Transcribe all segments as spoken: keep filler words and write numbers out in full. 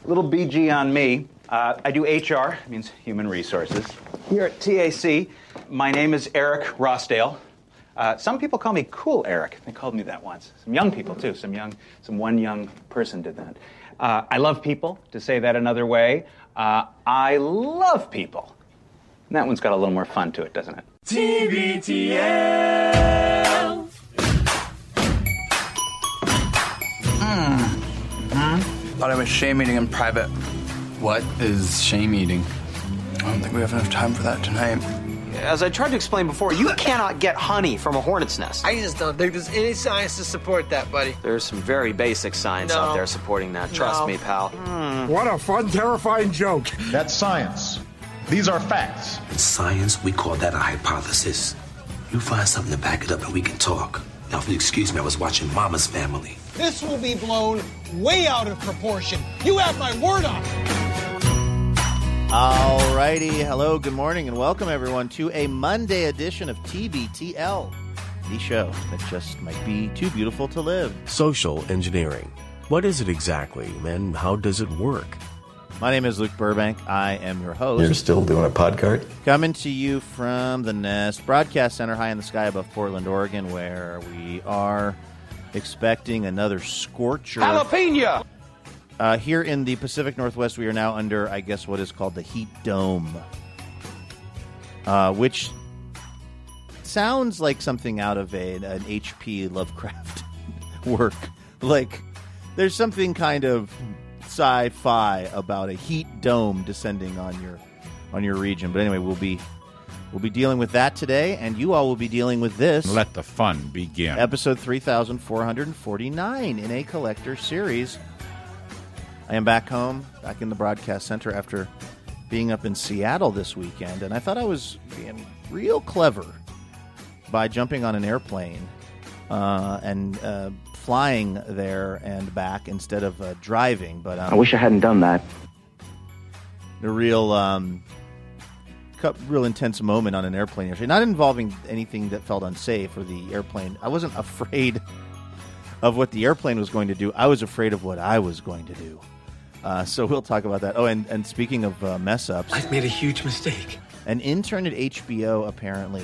A little B G on me. Uh, I do H R, it means human resources. Here at T A C, my name is Eric Rossdale. Uh, some people call me Cool Eric. They called me that once. Some young people, too. Some young, some one young person did that. Uh, I love people, to say that another way. Uh, I love people. And that one's got a little more fun to it, doesn't it? T B T L. Mm. Hmm? Thought I was shame eating in private. What is shame eating? I don't think we have enough time for that tonight. As I tried to explain before, you cannot get honey from a hornet's nest. I just don't think there's any science to support that, buddy. There's some very basic science No. out there supporting that. Trust No. me, pal. Mm. What a fun, terrifying joke. That's science. These are facts. In science, we call that a hypothesis. You find something to back it up and we can talk. Now, if you excuse me, I was watching Mama's Family. This will be blown way out of proportion. You have my word on it. Alrighty, hello, good morning, and welcome everyone to a Monday edition of T B T L, the show that just might be too beautiful to live. Social engineering. What is it exactly, and how does it work? My name is Luke Burbank. I am your host. You're still doing a podcast? Coming to you from the Nest Broadcast Center high in the sky above Portland, Oregon, where we are expecting another scorcher. Jalapeno! Uh, here in the Pacific Northwest, we are now under, I guess, what is called the heat dome, uh, which sounds like something out of a, an H P Lovecraft work. Like, there's something kind of sci-fi about a heat dome descending on your on your region. But anyway, we'll be we'll be dealing with that today, and you all will be dealing with this. Let the fun begin. Episode three thousand four hundred forty-nine in a collector series. I am back home, back in the broadcast center after being up in Seattle this weekend, and I thought I was being real clever by jumping on an airplane uh, and uh, flying there and back instead of uh, driving. But um, I wish I hadn't done that. A real, um, real intense moment on an airplane yesterday, not involving anything that felt unsafe or the airplane. I wasn't afraid of what the airplane was going to do. I was afraid of what I was going to do. Uh, so we'll talk about that. Oh, and, and speaking of uh, mess-ups... I've made a huge mistake. An intern at H B O, apparently,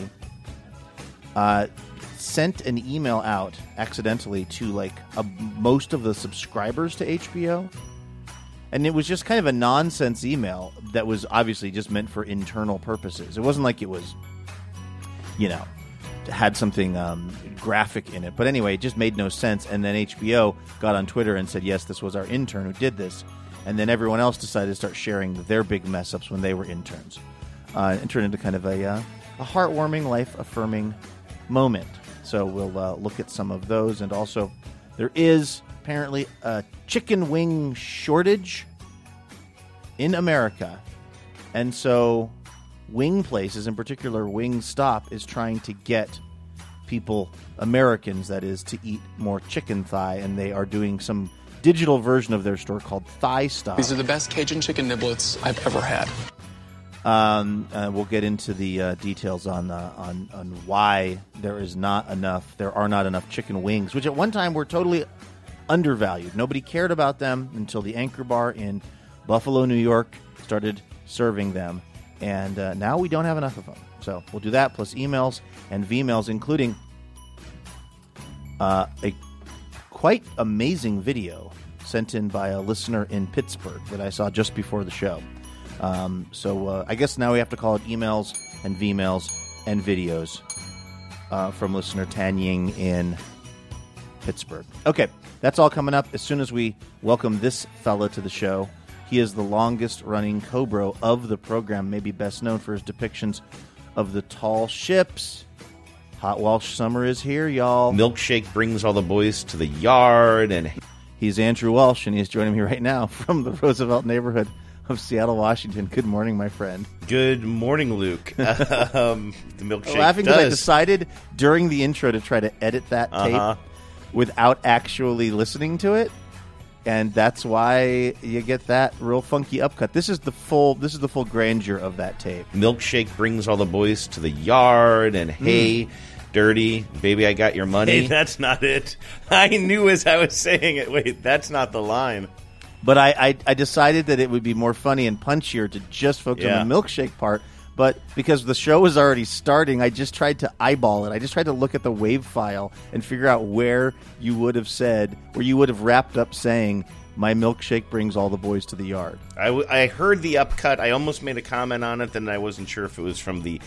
uh, sent an email out accidentally to, like, a, most of the subscribers to H B O. And it was just kind of a nonsense email that was obviously just meant for internal purposes. It wasn't like it was, you know, had something um, graphic in it. But anyway, it just made no sense. And then H B O got on Twitter and said, yes, this was our intern who did this. And then everyone else decided to start sharing their big mess-ups when they were interns. Uh, it turned into kind of a, uh, a heartwarming, life-affirming moment. So we'll uh, look at some of those. And also, there is apparently a chicken wing shortage in America. And so wing places, in particular Wingstop, is trying to get people, Americans that is, to eat more chicken thigh. And they are doing some digital version of their store called Thigh Stop. These are the best Cajun chicken niblets I've ever had. Um, uh, we'll get into the uh, details on, uh, on on why there is not enough, there are not enough chicken wings, which at one time were totally undervalued. Nobody cared about them until the Anchor Bar in Buffalo, New York, started serving them, and uh, now we don't have enough of them. So we'll do that, plus emails and V-mails, including uh, a quite amazing video sent in by a listener in Pittsburgh that I saw just before the show. Um, so uh, I guess now we have to call it emails and V-mails and videos uh, from listener Tanying in Pittsburgh. Okay, that's all coming up as soon as we welcome this fella to the show. He is the longest-running Cobra of the program, maybe best known for his depictions of the tall ships. Hot Walsh summer is here, y'all. Milkshake brings all the boys to the yard. And he's Andrew Walsh, and he's joining me right now from the Roosevelt neighborhood of Seattle, Washington. Good morning, my friend. Good morning, Luke. um, the milkshake laughing does. because I decided during the intro to try to edit that tape uh-huh. without actually listening to it. And that's why you get that real funky upcut. This is the full. This is the full grandeur of that tape. Milkshake brings all the boys to the yard, and hey, mm. dirty baby, I got your money. Hey, that's not it. I knew as I was saying it. Wait, that's not the line. But I, I, I decided that it would be more funny and punchier to just focus Yeah. on the milkshake part. But because the show was already starting, I just tried to eyeball it. I just tried to look at the wave file and figure out where you would have said, where you would have wrapped up saying, my milkshake brings all the boys to the yard. I, w- I heard the upcut. I almost made a comment on it, then I wasn't sure if it was from the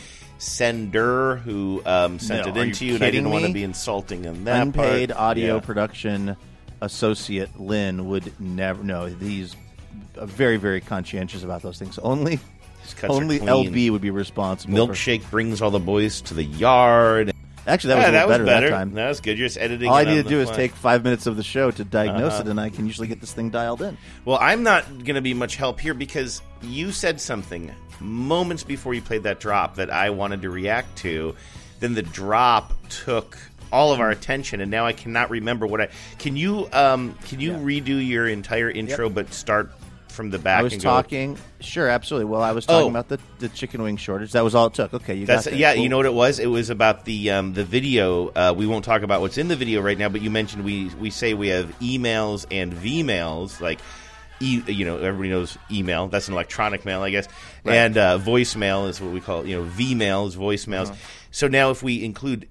sender who um, sent No, it are in you to you, and I kidding didn't want to me? be insulting in that Unpaid part. audio Yeah. production associate Lynn would never know. He's uh, very, very conscientious about those things. Only, cuts are only clean. L B would be responsible. Milkshake brings all the boys to the yard. For, actually, that was Yeah, a little that was better, better. that time. That was good. You're just editing. All I it need on to the do is fly. take five minutes of the show to diagnose Uh-huh. it, and I can usually get this thing dialed in. Well, I'm not going to be much help here because you said something moments before you played that drop that I wanted to react to. Then the drop took all of our attention, and now I cannot remember what I. Can you um can you Yeah. redo your entire intro, but start from the back? I was and go, talking. Sure, absolutely. Well, I was talking Oh. about the, the chicken wing shortage. That was all it took. Okay, you That's got that. yeah. Cool. You know what it was? It was about the um, the video. Uh, we won't talk about what's in the video right now, but you mentioned we we say we have emails and V-mails, like. E, you know, everybody knows email. That's an electronic mail, I guess. Right. And uh, voicemail is what we call, you know, V-mails, voicemails. Uh-huh. So now if we include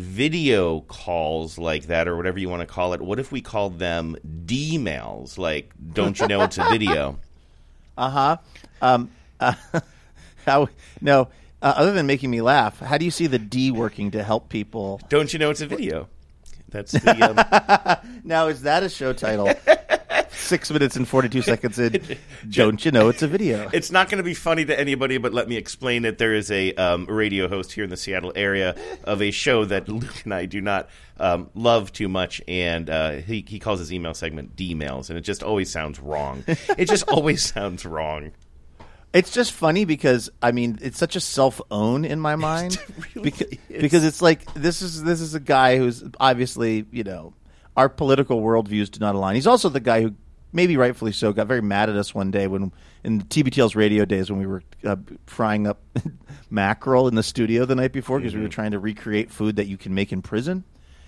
video calls like that or whatever you want to call it, what if we called them D-mails? Like, don't you know it's a video? Uh-huh. Um, uh, how, no, uh, other than making me laugh, how do you see the D working to help people? Don't you know it's a video? That's the... Um... Now, is that a show title? Six minutes and forty-two seconds in. Don't you know it's a video? It's not going to be funny to anybody, but let me explain it. There is a um, radio host here in the Seattle area of a show that Luke and I do not um, love too much, and uh, he, he calls his email segment D-mails, and it just always sounds wrong. It just always sounds wrong. It's just funny because I mean it's such a self-own in my mind really because, is. because it's like this is this is a guy who's obviously, you know, our political worldviews do not align. He's also the guy who, maybe rightfully so, got very mad at us one day when in T B T L's radio days when we were uh, frying up mackerel in the studio the night before because Mm-hmm. we were trying to recreate food that you can make in prison.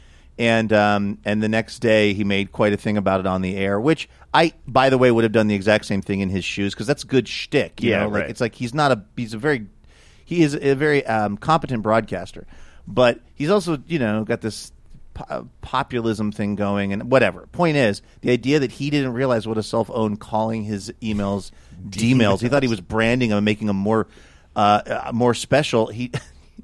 And um, and the next day he made quite a thing about it on the air, which I, by the way, would have done the exact same thing in his shoes because that's good shtick. You Yeah, know? Like right. it's like he's not a he's a very he is a very um, competent broadcaster, but he's also, you know, got this po- populism thing going and whatever. Point is, the idea that he didn't realize what a self-owned calling his emails D-mails. He thought he was branding them and making them more uh, uh, more special. He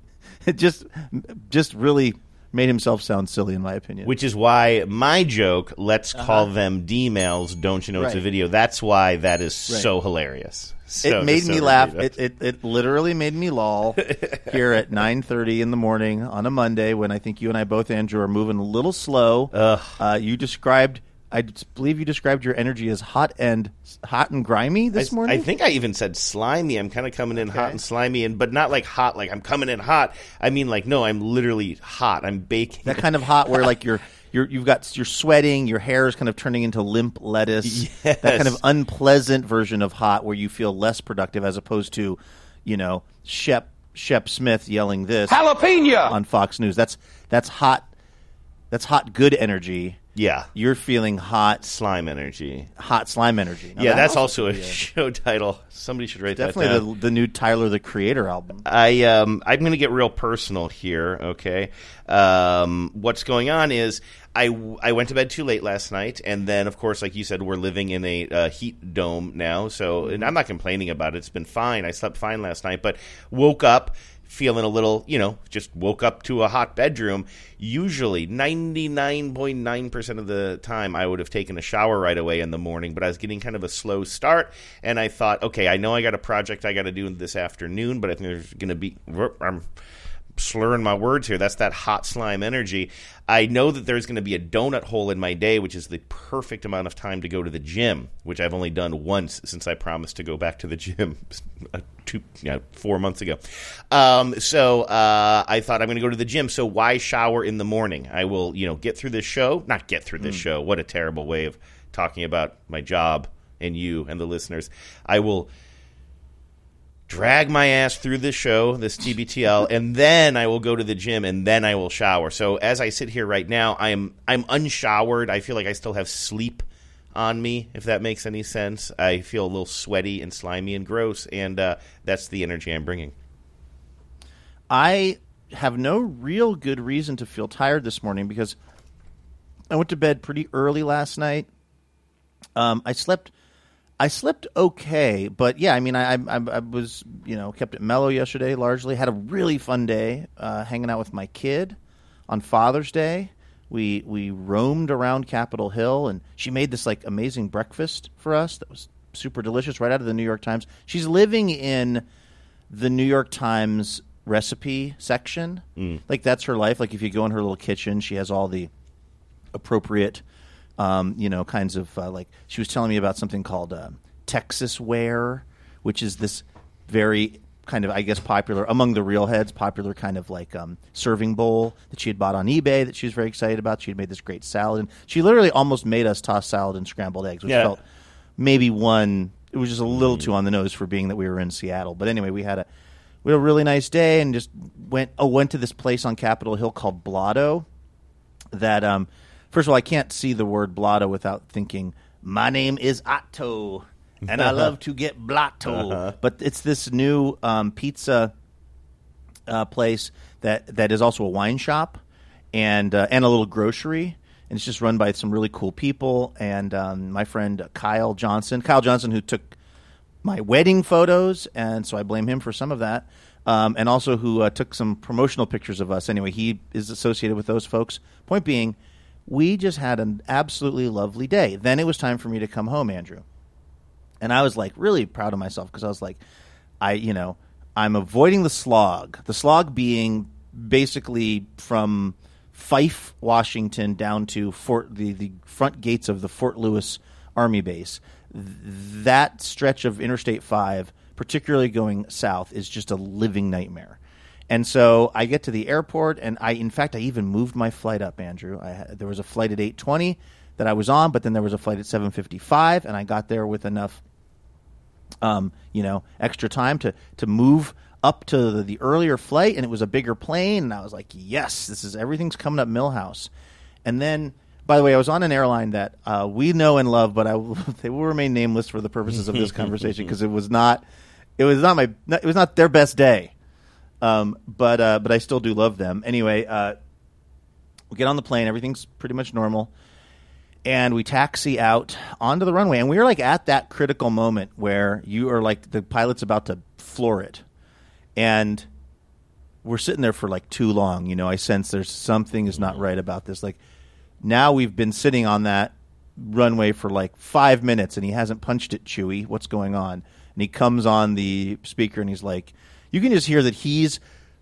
it just just really made himself sound silly, in my opinion. Which is why my joke, let's call them D-mails, don't you know it's a Right. video, that's why that is Right. so hilarious. So, It made just me so laugh. everybody It, it it literally made me loll here at nine thirty in the morning on a Monday when I think you and I both, Andrew, are moving a little slow. Uh, you described, I believe you described your energy as hot and hot and grimy this I, morning. I think I even said slimy. I'm kind of coming in hot and slimy, and but not like hot, like I'm coming in hot. I mean, like, no, I'm literally hot. I'm baking. That kind of hot where like you're you're you've got you're sweating, your hair is kind of turning into limp lettuce. Yes. That kind of unpleasant version of hot where you feel less productive as opposed to, you know, Shep Shep Smith yelling this Jalapeno! on Fox News. That's that's hot. That's hot good energy. Yeah. You're feeling hot slime energy. Hot slime energy. Now yeah, that that's also a could be show title. Somebody should write that down. Definitely the, the new Tyler the Creator album. I um I'm going to get real personal here, okay? Um what's going on is I, I went to bed too late last night, and then of course, like you said, we're living in a uh, heat dome now. So, and I'm not complaining about it. It's been fine. I slept fine last night, but woke up feeling a little, you know, just woke up to a hot bedroom. Usually, ninety-nine point nine percent of the time, I would have taken a shower right away in the morning, but I was getting kind of a slow start, and I thought, okay, I know I got a project I got to do this afternoon, but I think there's going to be... I'm slurring my words here. That's that hot slime energy. I know that there's going to be a donut hole in my day, which is the perfect amount of time to go to the gym, which I've only done once since I promised to go back to the gym two, you know, four months ago. Um, so uh, I thought I'm going to go to the gym. So why shower in the morning? I will, you know, get through this show. Not get through this mm. show. What a terrible way of talking about my job and you and the listeners. I will drag my ass through this show, this T B T L, and then I will go to the gym, and then I will shower. So as I sit here right now, I am I'm unshowered. I feel like I still have sleep on me, if that makes any sense. I feel a little sweaty and slimy and gross, and uh, that's the energy I'm bringing. I have no real good reason to feel tired this morning because I went to bed pretty early last night. Um, I slept, I slept okay, but yeah, I mean, I, I, I was, you know, kept it mellow yesterday. Largely had a really fun day uh, hanging out with my kid on Father's Day. We we roamed around Capitol Hill, and she made this like amazing breakfast for us that was super delicious, right out of the New York Times. She's living in the New York Times recipe section. Mm. Like that's her life. Like if you go in her little kitchen, she has all the appropriate, um, you know, kinds of uh, like she was telling me about something called uh, Texas ware, which is this very kind of, I guess, popular among the real heads, popular kind of like um, serving bowl that she had bought on eBay that she was very excited about. She had made this great salad, and she literally almost made us toss salad and scrambled eggs, which yeah. felt maybe one. It was just a little mm. too on the nose for being that we were in Seattle. But anyway, we had a we had a really nice day and just went oh went to this place on Capitol Hill called Blotto. That um, first of all, I can't see the word Blotto without thinking my name is Otto. And I love to get blotto. Uh-huh. But it's this new um, pizza uh, place that, that is also a wine shop and uh, and a little grocery. And it's just run by some really cool people. And um, my friend Kyle Johnson, Kyle Johnson, who took my wedding photos, and so I blame him for some of that, um, and also who uh, took some promotional pictures of us. Anyway, he is associated with those folks. Point being, we just had an absolutely lovely day. Then it was time for me to come home, Andrew. And I was like really proud of myself because I was like, I, you know, I'm avoiding the slog. The slog being basically from Fife, Washington, down to Fort the, the front gates of the Fort Lewis Army Base. That stretch of Interstate five, particularly going south, is just a living nightmare. And so I get to the airport, and I, in fact, I even moved my flight up, Andrew. I had, there was a flight at eight twenty that I was on, but then there was a flight at seven fifty-five, and I got there with enough, um, you know, extra time to, to move up to the, the earlier flight, and it was a bigger plane, and I was like, yes, this is everything's coming up Millhouse. And then, by the way, I was on an airline that uh, we know and love, but I they will remain nameless for the purposes of this conversation because it was not, it was not my, it was not their best day, um, but uh, but I still do love them. Anyway, uh, we get on the plane, everything's pretty much normal. And we taxi out onto the runway. And we were like at that critical moment where you are like the pilot's about to floor it. And we're sitting there for like too long. You know, I sense there's something is not right about this. Like now we've been sitting on that runway for like five minutes and he hasn't punched it, Chewie. What's going on? And he comes on the speaker and he's like, you can just hear that he's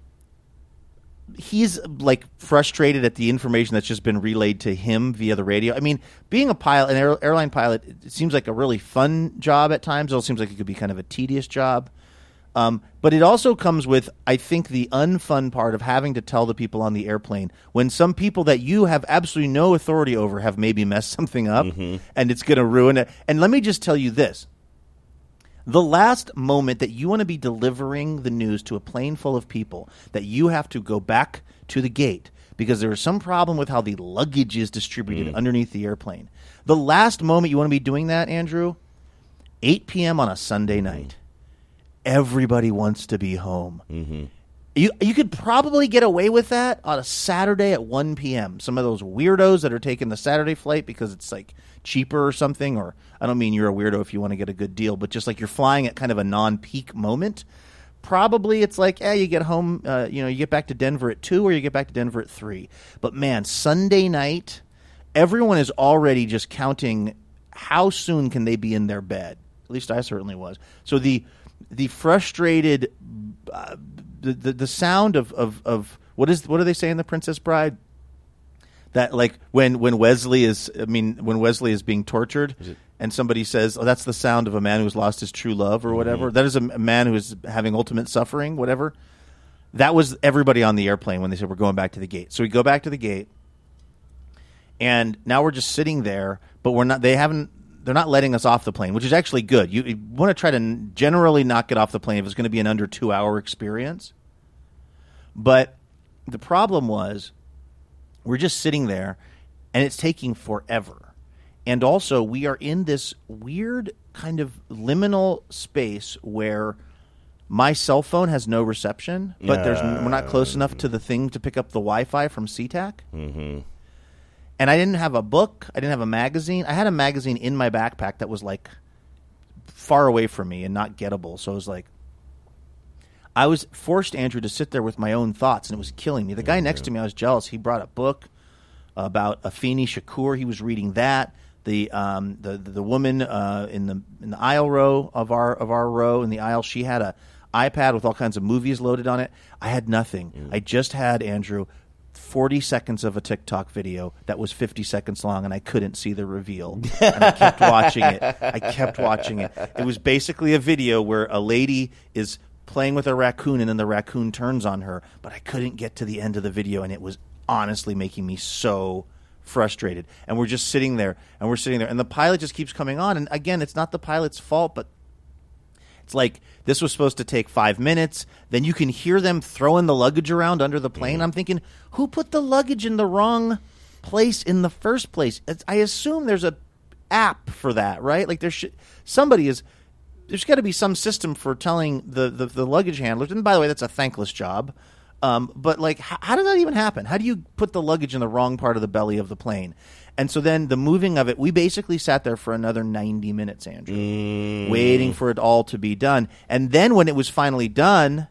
he's like frustrated at the information that's just been relayed to him via the radio. I mean, being a pilot, an air, airline pilot, it seems like a really fun job at times. It also seems like it could be kind of a tedious job. Um, but it also comes with, I think, the unfun part of having to tell the people on the airplane when some people that you have absolutely no authority over have maybe messed something up mm-hmm. and it's going to ruin it. And let me just tell you this. The last moment that you want to be delivering the news to a plane full of people that you have to go back to the gate because there is some problem with how the luggage is distributed mm. underneath the airplane. The last moment you want to be doing that, Andrew, eight p.m. on a Sunday night. Everybody wants to be home. Mm-hmm. You you could probably get away with that on a Saturday at one p.m. Some of those weirdos that are taking the Saturday flight because it's like cheaper or something, or I don't mean you're a weirdo if you want to get a good deal, but just like you're flying at kind of a non-peak moment. Probably it's like, eh, you get home, uh, you know, you get back to Denver at two or you get back to Denver at three. But man, Sunday night, everyone is already just counting how soon can they be in their bed. At least I certainly was. So the the frustrated, uh, the, the the sound of, of, of what is what do they say in The Princess Bride? That like when, when Wesley is, I mean, when Wesley is being tortured and somebody says, oh, that's the sound of a man who's lost his true love or whatever. Mm-hmm. That is a, a man who is having ultimate suffering, whatever. That was everybody on the airplane when they said, we're going back to the gate. So we go back to the gate and now we're just sitting there, but we're not, they haven't, they're not letting us off the plane, which is actually good. You, you want to try to generally not get off the plane if it's going to be an under two hour experience. But the problem was, we're just sitting there, and it's taking forever. And also, we are in this weird kind of liminal space where my cell phone has no reception, but there's n- we're not close enough to the thing to pick up the Wi-Fi from SeaTac. Mm-hmm. And I didn't have a book. I didn't have a magazine. I had a magazine in my backpack that was like far away from me and not gettable. So it was like, I was forced, Andrew, to sit there with my own thoughts, and it was killing me. The guy next to me, I was jealous. He brought a book about Afeni Shakur. He was reading that. The um, the the woman uh, in the in the aisle row of our of our row in the aisle, she had a iPad with all kinds of movies loaded on it. I had nothing. Mm. I just had, Andrew, forty seconds of a TikTok video that was fifty seconds long, and I couldn't see the reveal. And I kept watching it. I kept watching it. It was basically a video where a lady is playing with a raccoon, and then the raccoon turns on her, but I couldn't get to the end of the video, and it was honestly making me so frustrated. And we're just sitting there, and we're sitting there, and the pilot just keeps coming on, and again, it's not the pilot's fault, but it's like this was supposed to take five minutes. Then you can hear them throwing the luggage around under the plane. Mm-hmm. I'm thinking, who put the luggage in the wrong place in the first place? It's, I assume there's a app for that, right? Like there should somebody is. There's got to be some system for telling the, the, the luggage handlers. And by the way, that's a thankless job. Um, but like, how, how did that even happen? How do you put the luggage in the wrong part of the belly of the plane? And so then the moving of it, we basically sat there for another ninety minutes, Andrew, mm. waiting for it all to be done. And then when it was finally done,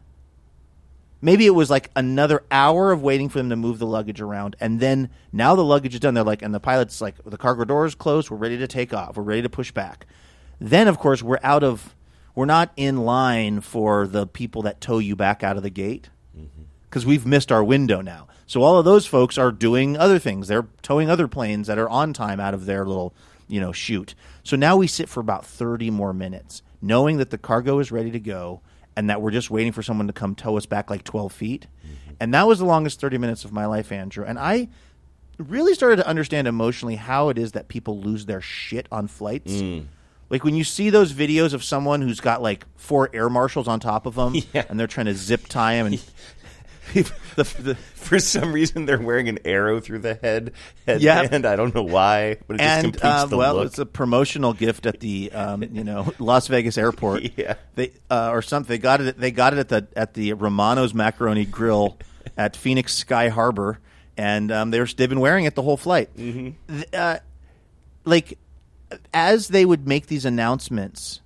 maybe it was like another hour of waiting for them to move the luggage around. And then now the luggage is done. They're like, and the pilot's like, the cargo door is closed. We're ready to take off. We're ready to push back. Then, of course, we're out of, we're not in line for the people that tow you back out of the gate because mm-hmm. we've missed our window now. So all of those folks are doing other things. They're towing other planes that are on time out of their little, you know, chute. So now we sit for about thirty more minutes, knowing that the cargo is ready to go and that we're just waiting for someone to come tow us back like twelve feet. Mm-hmm. And that was the longest thirty minutes of my life, Andrew. And I really started to understand emotionally how it is that people lose their shit on flights. Mm. Like when you see those videos of someone who's got like four air marshals on top of them, yeah. and they're trying to zip tie him, and the, the, for some reason they're wearing an arrow through the head headband. Yeah. I don't know why, but it just and, completes uh, the well, look. It's a promotional gift at the um, you know Las Vegas airport. Yeah, they uh, or something. They got it. They got it at the at the Romano's Macaroni Grill at Phoenix Sky Harbor, and um, they're they've been wearing it the whole flight. Mm-hmm. Uh, like. As they would make these announcements,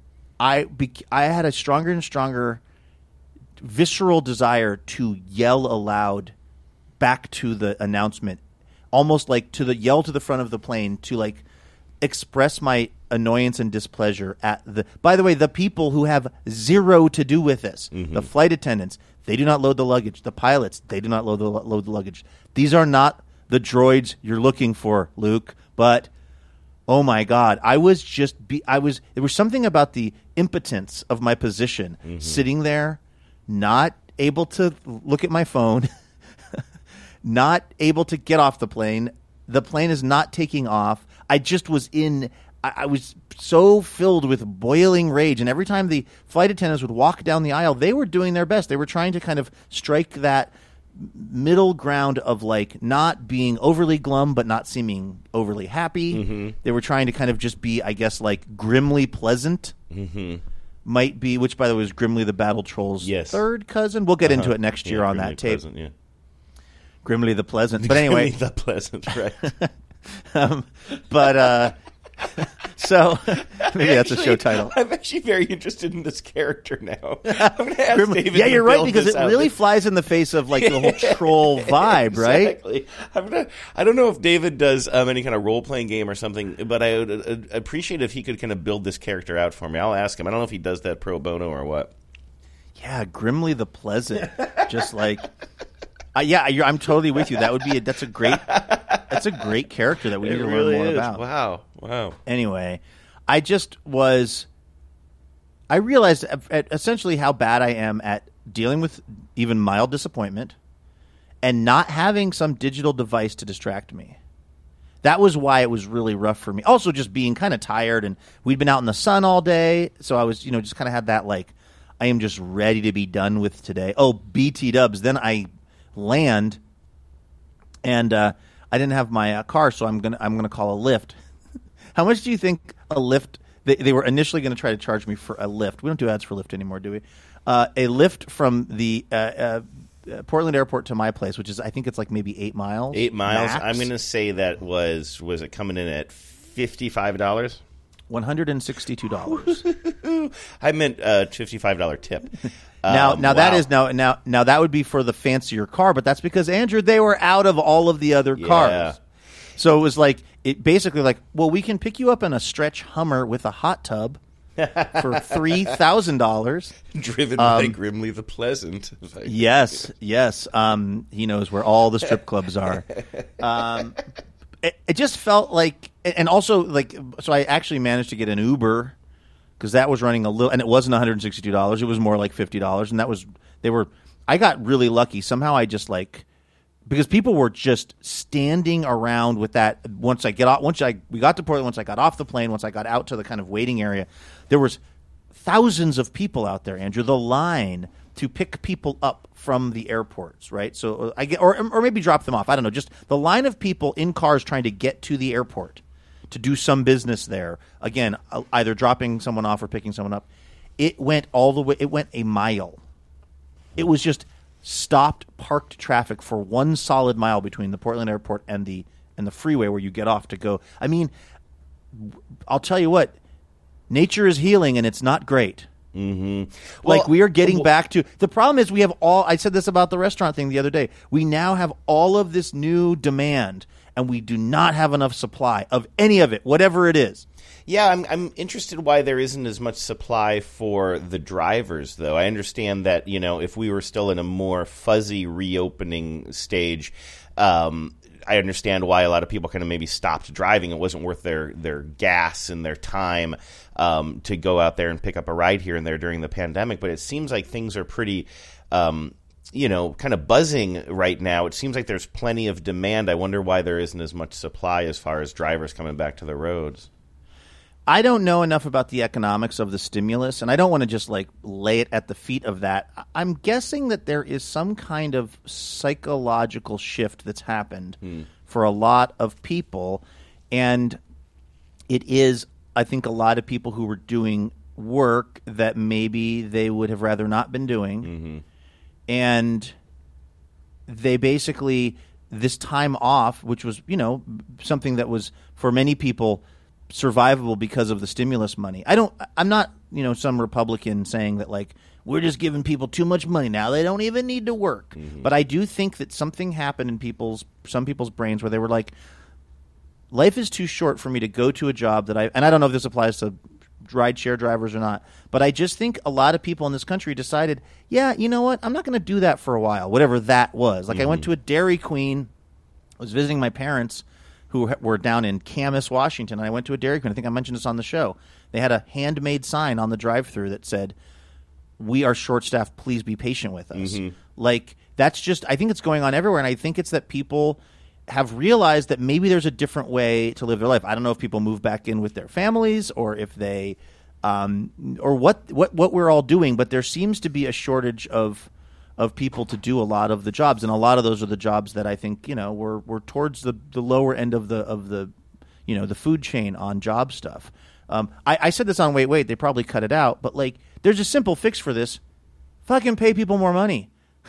I be- I had a stronger and stronger visceral desire to yell aloud back to the announcement, almost like to the yell to the front of the plane to like express my annoyance and displeasure at the. By the way, the people who have zero to do with this, mm-hmm. the flight attendants, they do not load the luggage. The pilots, they do not load the load the luggage. These are not the droids you're looking for, Luke, but. Oh my God! I was just be, I was. There was something about the impotence of my position, mm-hmm. sitting there, not able to look at my phone, not able to get off the plane. The plane is not taking off. I just was in. I, I was so filled with boiling rage, and every time the flight attendants would walk down the aisle, they were doing their best. They were trying to kind of strike that middle ground of like not being overly glum but not seeming overly happy. Mm-hmm. They were trying to kind of just be, I guess, like grimly pleasant. Mm-hmm. Might be, which by the way is Grimly the Battle Troll's yes. third cousin. We'll get uh-huh. into it next yeah, year on Grimly that tape. Pleasant, yeah. Grimly the Pleasant. But anyway, Grimly the Pleasant, right? um, but uh, so maybe that's actually, a show title. I'm actually very interested in this character now. I'm going to ask Grimly, David. Yeah, you're right because it out. really flies in the face of like the whole troll vibe, right? Exactly. I'm gonna, I don't know if David does um, any kind of role playing game or something, but I would uh, appreciate if he could kind of build this character out for me. I'll ask him. I don't know if he does that pro bono or what. Yeah, Grimly the Pleasant, just like. Uh, yeah, you're, I'm totally with you. That would be a, that's a great that's a great character that we it need to really learn more is. about. Wow, wow. Anyway, I just was. I realized essentially how bad I am at dealing with even mild disappointment, and not having some digital device to distract me. That was why it was really rough for me. Also, just being kind of tired, and we'd been out in the sun all day, so I was, you know, just kind of had that like, I am just ready to be done with today. Oh, B T Dubs. Then I. Land, and uh, I didn't have my uh, car, so I'm gonna I'm gonna call a Lyft. How much do you think a Lyft? They, they were initially going to try to charge me for a Lyft. We don't do ads for Lyft anymore, do we? Uh, a Lyft from the uh, uh, Portland Airport to my place, which is I think it's like maybe eight miles. Eight miles. Max. I'm going to say that was was it coming in at fifty-five dollars? One hundred and sixty-two dollars. I meant a fifty-five dollar tip. Now, um, now wow. that is now now now that would be for the fancier car, but that's because Andrew, they were out of all of the other Yeah. cars. So it was like it basically like, well, we can pick you up in a stretch Hummer with a hot tub for three thousand dollars, driven um, by Grimly the Pleasant. Yes, yes. Um, he knows where all the strip clubs are. Um, it, it just felt like, and also like, so I actually managed to get an Uber because that was running a little, and it wasn't one hundred sixty dollars. It was more like fifty dollars, and that was they were. I got really lucky. Somehow I just like. Because people were just standing around with that. Once I get off, once I we got to Portland, once I got off the plane, once I got out to the kind of waiting area, there was thousands of people out there. Andrew, the line to pick people up from the airports, right? So I get, or or maybe drop them off. I don't know. Just the line of people in cars trying to get to the airport to do some business there. Again, either dropping someone off or picking someone up. It went all the way. It went a mile. It was just. Stopped parked traffic for one solid mile between the Portland Airport and the and the freeway where you get off to go. I mean, I'll tell you what, nature is healing and it's not great. Mm-hmm. Like Well, we are getting well, back to the problem is we have all. I said this about the restaurant thing the other day. We now have all of this new demand, and we do not have enough supply of any of it, whatever it is. Yeah, I'm I'm interested why there isn't as much supply for the drivers, though. I understand that, you know, if we were still in a more fuzzy reopening stage, um, I understand why a lot of people kind of maybe stopped driving. It wasn't worth their, their gas and their time um, to go out there and pick up a ride here and there during the pandemic. But it seems like things are pretty... Um, you know, kind of buzzing right now. It seems like there's plenty of demand. I wonder why there isn't as much supply as far as drivers coming back to the roads. I don't know enough about the economics of the stimulus, and I don't want to just like lay it at the feet of that. I'm guessing that there is some kind of psychological shift that's happened hmm. for a lot of people, and it is, I think, a lot of people who were doing work that maybe they would have rather not been doing. Mm-hmm. And they basically, this time off, which was, you know, something that was for many people survivable because of the stimulus money. I don't, I'm not, you know, some Republican saying that like, we're just giving people too much money now. They don't even need to work. Mm-hmm. But I do think that something happened in people's, some people's brains where they were like, life is too short for me to go to a job that I, and I don't know if this applies to rideshare drivers or not, but I just think a lot of people in this country decided, yeah, you know what, I'm not going to do that for a while, whatever that was. Like mm-hmm. I went to a Dairy Queen, I was visiting my parents who were down in Camas, Washington, and I went to a Dairy Queen. I think I mentioned this on the show. They had a handmade sign on the drive-thru that said, we are short-staffed, please be patient with us. Mm-hmm. Like, that's just, I think it's going on everywhere, and I think it's that people have realized that maybe there's a different way to live their life. I don't know if people move back in with their families or if they, um, or what, what, what we're all doing, but there seems to be a shortage of of people to do a lot of the jobs, and a lot of those are the jobs that I think, you know, we're we're towards the, the lower end of the of the, you know, the food chain on job stuff. Um, I, I said this on Wait Wait, they probably cut it out, but like, there's a simple fix for this: fucking pay people more money,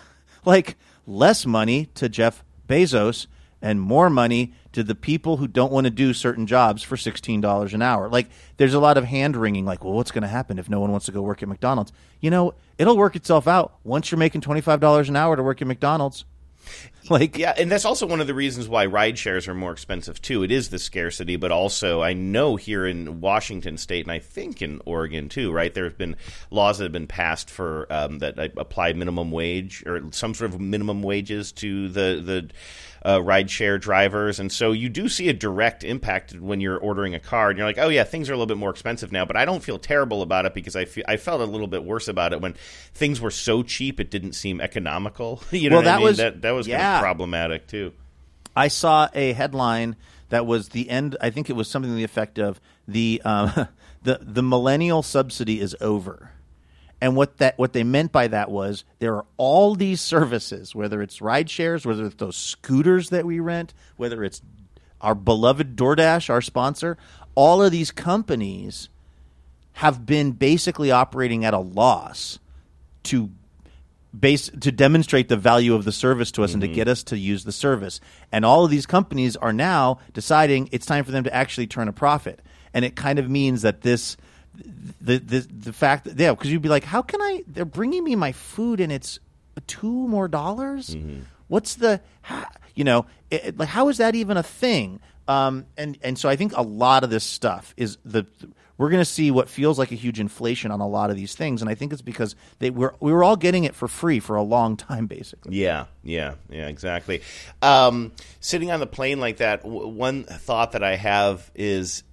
like less money to Jeff Bezos and more money to the people who don't want to do certain jobs for sixteen dollars an hour. Like, there's a lot of hand-wringing, like, well, what's going to happen if no one wants to go work at McDonald's? You know, it'll work itself out once you're making twenty-five dollars an hour to work at McDonald's. Like, yeah, and that's also one of the reasons why ride shares are more expensive, too. It is the scarcity, but also I know here in Washington State, and I think in Oregon, too, right, there have been laws that have been passed for um, that apply minimum wage or some sort of minimum wages to the the uh, ride share drivers. And so you do see a direct impact when you're ordering a car, and you're like, oh, yeah, things are a little bit more expensive now. But I don't feel terrible about it because I, feel, I felt a little bit worse about it when things were so cheap it didn't seem economical. You know well, what that I mean? was, that, that was yeah. kind of problematic, too. I saw a headline that was the end. I think it was something to the effect of the um, the the millennial subsidy is over, and what that what they meant by that was there are all these services, whether it's ride shares, whether it's those scooters that we rent, whether it's our beloved DoorDash, our sponsor, all of these companies have been basically operating at a loss to base to demonstrate the value of the service to us mm-hmm. and to get us to use the service. And all of these companies are now deciding it's time for them to actually turn a profit. And it kind of means that this the the the fact that yeah, because you'd be like, how can I? They're bringing me my food and it's two more dollars. Mm-hmm. What's the how, you know it, like how is that even a thing? Um, and and so I think a lot of this stuff is the. We're going to see what feels like a huge inflation on a lot of these things, and I think it's because they were we were all getting it for free for a long time, basically. Yeah, yeah, yeah, exactly. Um, sitting on the plane like that, w- one thought that I have is,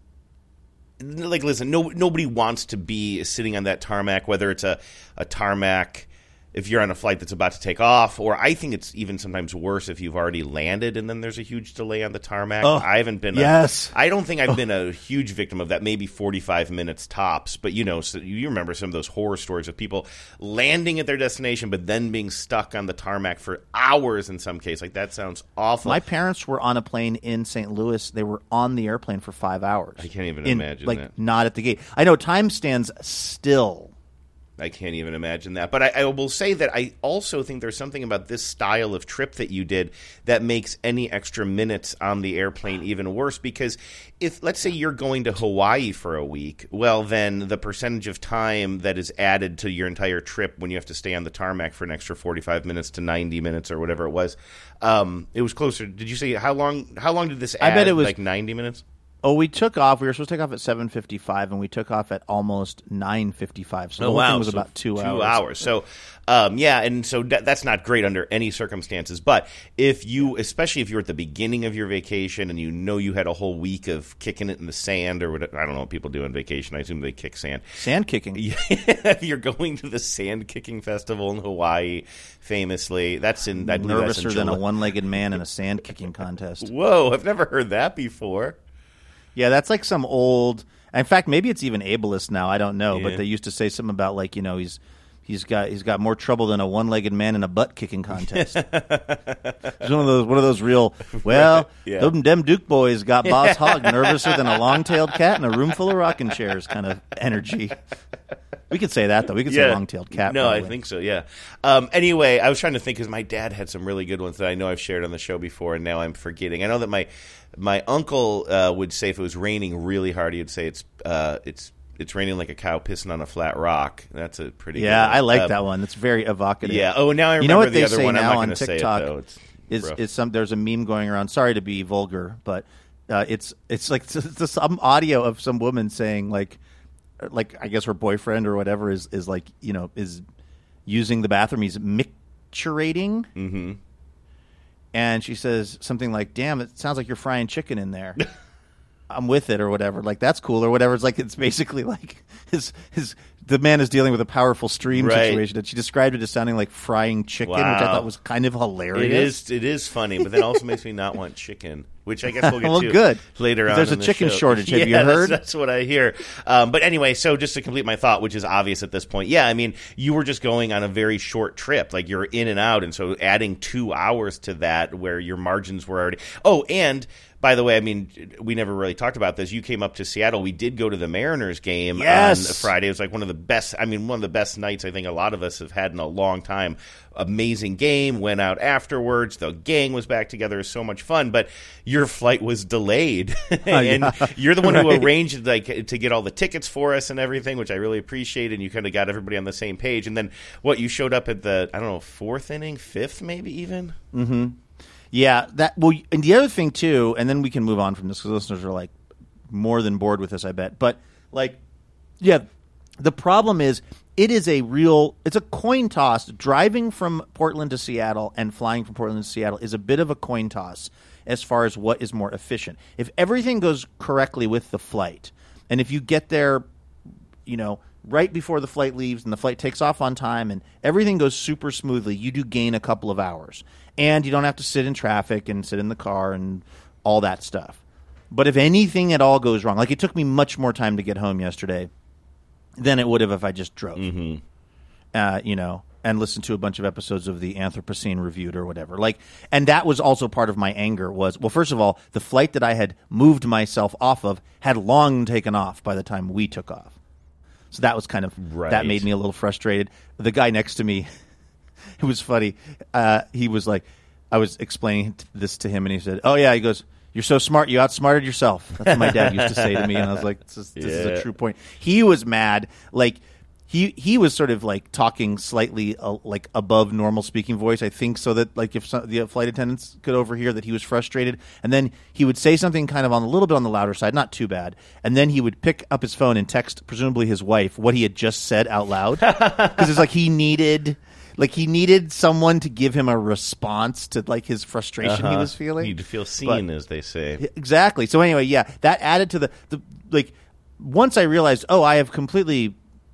like, listen, no, nobody wants to be sitting on that tarmac, whether it's a, a tarmac if you're on a flight that's about to take off, or I think it's even sometimes worse if you've already landed and then there's a huge delay on the tarmac. Oh, I haven't been. Yes. A, I don't think I've oh. been a huge victim of that. Maybe forty-five minutes tops. But you know, so you remember some of those horror stories of people landing at their destination, but then being stuck on the tarmac for hours in some case. Like that sounds awful. My parents were on a plane in Saint Louis. They were on the airplane for five hours. I can't even in, imagine like, that. Not at the gate. I know time stands still. I can't even imagine that. But I, I will say that I also think there's something about this style of trip that you did that makes any extra minutes on the airplane even worse. Because if, let's say you're going to Hawaii for a week, well, then the percentage of time that is added to your entire trip when you have to stay on the tarmac for an extra forty-five minutes to ninety minutes or whatever it was, um, it was closer. Did you say how long, how long did this add? I bet it was like ninety minutes? Oh, we took off. We were supposed to take off at seven fifty-five, and we took off at almost nine fifty-five. So the oh, whole wow. thing was so about two, two hours. hours. So, um, yeah, and so that, that's not great under any circumstances. But if you, especially if you're at the beginning of your vacation and you know you had a whole week of kicking it in the sand or whatever, I don't know what people do on vacation. I assume they kick sand. Sand kicking. Yeah, if you're going to the sand kicking festival in Hawaii, famously, that's in. I believe Nervouser that's in than a July. one-legged man in a sand kicking contest. Whoa, I've never heard that before. Yeah, that's like some old. In fact, maybe it's even ableist now. I don't know, Yeah. but they used to say something about like you know he's he's got he's got more trouble than a one-legged man in a butt kicking contest. It's one of those one of those real. Well, Right, yeah. them, them Duke boys got Boss Hogg nervouser than a long-tailed cat in a room full of rocking chairs kind of energy. We could say that though. We could say long-tailed cat. No, probably. I think so. Yeah. Um, anyway, I was trying to think because my dad had some really good ones that I know I've shared on the show before, and now I'm forgetting. I know that my my uncle uh, would say if it was raining really hard, he would say it's uh, it's it's raining like a cow pissing on a flat rock. That's a pretty Yeah, good one. I like Um, that one. That's very evocative. Yeah. Oh, now I remember you know what the they other say one. I'm now not on going to say it TikTok though. It's is rough. is some there's a meme going around. Sorry to be vulgar, but uh, it's it's like it's some audio of some woman saying like like I guess her boyfriend or whatever is is like you know is using the bathroom. He's micturating, mm-hmm. and she says something like, "Damn, it sounds like you're frying chicken in there." I'm with it or whatever. Like that's cool or whatever. It's like it's basically like his his the man is dealing with a powerful stream Right. situation. And she described it as sounding like frying chicken, Wow. which I thought was kind of hilarious. It is. It is funny, but then also makes me not want chicken, which I guess we'll get Well, to good. later on. There's a in the chicken show. shortage. Have yeah, you that's- heard? That's, what I hear. Um, but anyway, so just to complete my thought, which is obvious at this point, yeah, I mean, you were just going on a very short trip, like you're in and out, and so adding two hours to that, where your margins were already. Oh, and. By the way, I mean, we never really talked about this. You came up to Seattle. We did go to the Mariners game Yes. on Friday. It was like one of the best, I mean, one of the best nights I think a lot of us have had in a long time. Amazing game. Went out afterwards. The gang was back together. It was so much fun. But your flight was delayed. and yeah. you're the one who Right. arranged like to get all the tickets for us and everything, which I really appreciate. And you kind of got everybody on the same page. And then what, you showed up at the, I don't know, fourth inning, fifth maybe even? Mm-hmm. Yeah, that well, and the other thing too, and then we can move on from this because listeners are like more than bored with this, I bet. But like, yeah, the problem is it is a real, it's a coin toss. Driving from Portland to Seattle and flying from Portland to Seattle is a bit of a coin toss as far as what is more efficient. If everything goes correctly with the flight, and if you get there, you know, right before the flight leaves and the flight takes off on time and everything goes super smoothly, you do gain a couple of hours. And you don't have to sit in traffic and sit in the car and all that stuff. But if anything at all goes wrong, like it took me much more time to get home yesterday than it would have if I just drove. Mm-hmm. Uh, you know, and listened to a bunch of episodes of the Anthropocene Reviewed or whatever. Like, and that was also part of my anger was, well, first of all, the flight that I had moved myself off of had long taken off by the time we took off. So that was kind of, right. that made me a little frustrated. The guy next to me, it was funny. Uh, he was like, I was explaining this to him, and he said, oh, yeah, he goes, you're so smart, you outsmarted yourself. That's what my dad used to say to me, and I was like, this is, this yeah. is a true point. He was mad. Like, he he was sort of like talking slightly uh, like above normal speaking voice, I think, so that like if some, the flight attendants could overhear that he was frustrated. And then he would say something kind of on a little bit on the louder side, not too bad. And then he would pick up his phone and text, presumably his wife, what he had just said out loud. Because it's like he needed... Like, he needed someone to give him a response to, like, his frustration uh-huh. he was feeling. Need to feel seen, but, as they say. Exactly. So, anyway, yeah, that added to the, the like, once I realized, oh, I have completely,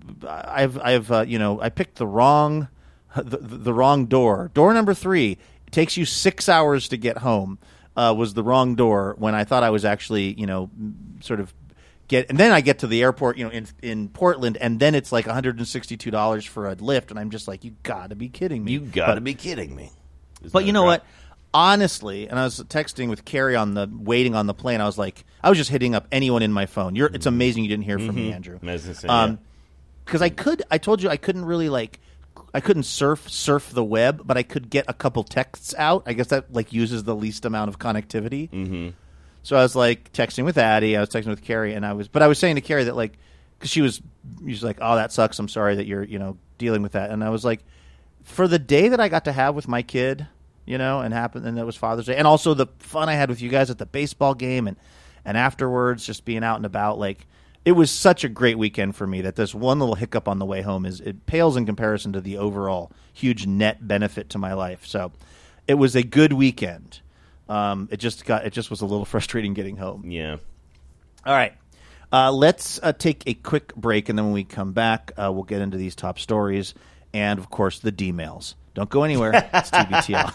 I've, I've, uh, you know, I picked the wrong, the, the wrong door. Door number three, it takes you six hours to get home, uh, was the wrong door when I thought I was actually, you know, sort of, Get, and then I get to the airport, you know, in in Portland, and then it's like one hundred sixty-two dollars for a lift, and I'm just like, you got to be kidding me. You got to be kidding me. Isn't but you know what? Honestly, and I was texting with Carrie on the waiting on the plane. I was like, I was just hitting up anyone in my phone. You're, it's amazing you didn't hear from mm-hmm. me, Andrew. Because um, yeah. I could, I told you I couldn't really like, I couldn't surf surf the web, but I could get a couple texts out. I guess that like uses the least amount of connectivity. Mm-hmm. So I was like texting with Addie, I was texting with Carrie, and I was, but I was saying to Carrie that like, because she was, she was like, oh, that sucks. I'm sorry that you're, you know, dealing with that. And I was like, for the day that I got to have with my kid, you know, and happened, and that was Father's Day, and also the fun I had with you guys at the baseball game, and and afterwards just being out and about, like, it was such a great weekend for me that this one little hiccup on the way home is it pales in comparison to the overall huge net benefit to my life. So it was a good weekend. Um, it just got it just was a little frustrating getting home. Yeah. All right. Uh, let's uh, take a quick break, and then when we come back, uh, we'll get into these top stories and, of course, the D-mails. Don't go anywhere. It's T B T L.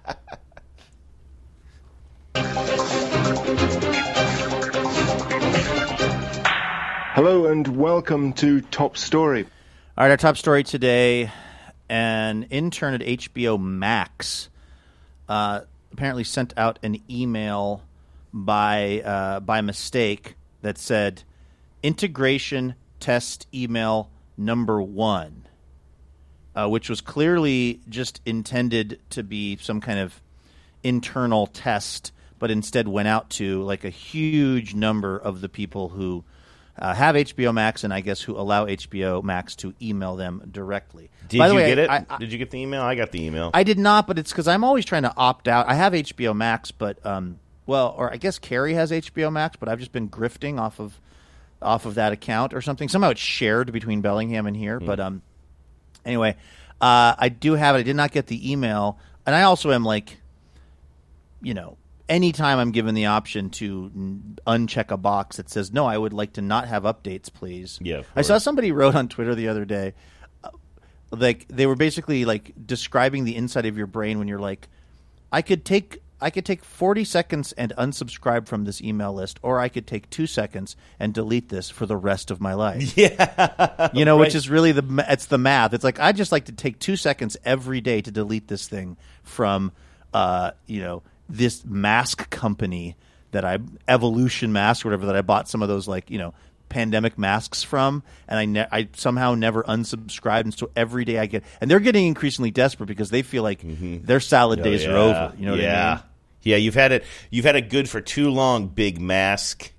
Hello and welcome to Top Story. All right, our top story today, an intern at H B O Max uh, apparently sent out an email by uh, by mistake that said, integration test email number one, uh, which was clearly just intended to be some kind of internal test, but instead went out to like a huge number of the people who uh, have H B O Max and I guess who allow H B O Max to email them directly. Did By the you way, get it? I, I, did you get the email? I got the email. I did not, but it's because I'm always trying to opt out. I have H B O Max, but um, well, or I guess Carrie has H B O Max, but I've just been grifting off of off of that account or something. Somehow it's shared between Bellingham and here, mm. but um, anyway, uh, I do have it. I did not get the email, and I also am like, you know, anytime I'm given the option to n- uncheck a box that says, no, I would like to not have updates, please. Yeah, I saw somebody wrote on Twitter the other day, uh, like they were basically like describing the inside of your brain when you're like, I could take I could take forty seconds and unsubscribe from this email list, or I could take two seconds and delete this for the rest of my life. Yeah. You know, right. Which is really the, it's the math. It's like, I'd just like to take two seconds every day to delete this thing from, uh, you know, this mask company that I, Evolution Mask or whatever, that I bought some of those, like, you know, pandemic masks from, and I ne- I somehow never unsubscribed, and so every day I get, and they're getting increasingly desperate because they feel like mm-hmm. their salad oh, days yeah. are over. You know what yeah. I mean? Yeah, you've had it. You've had it good for too long, Big Mask.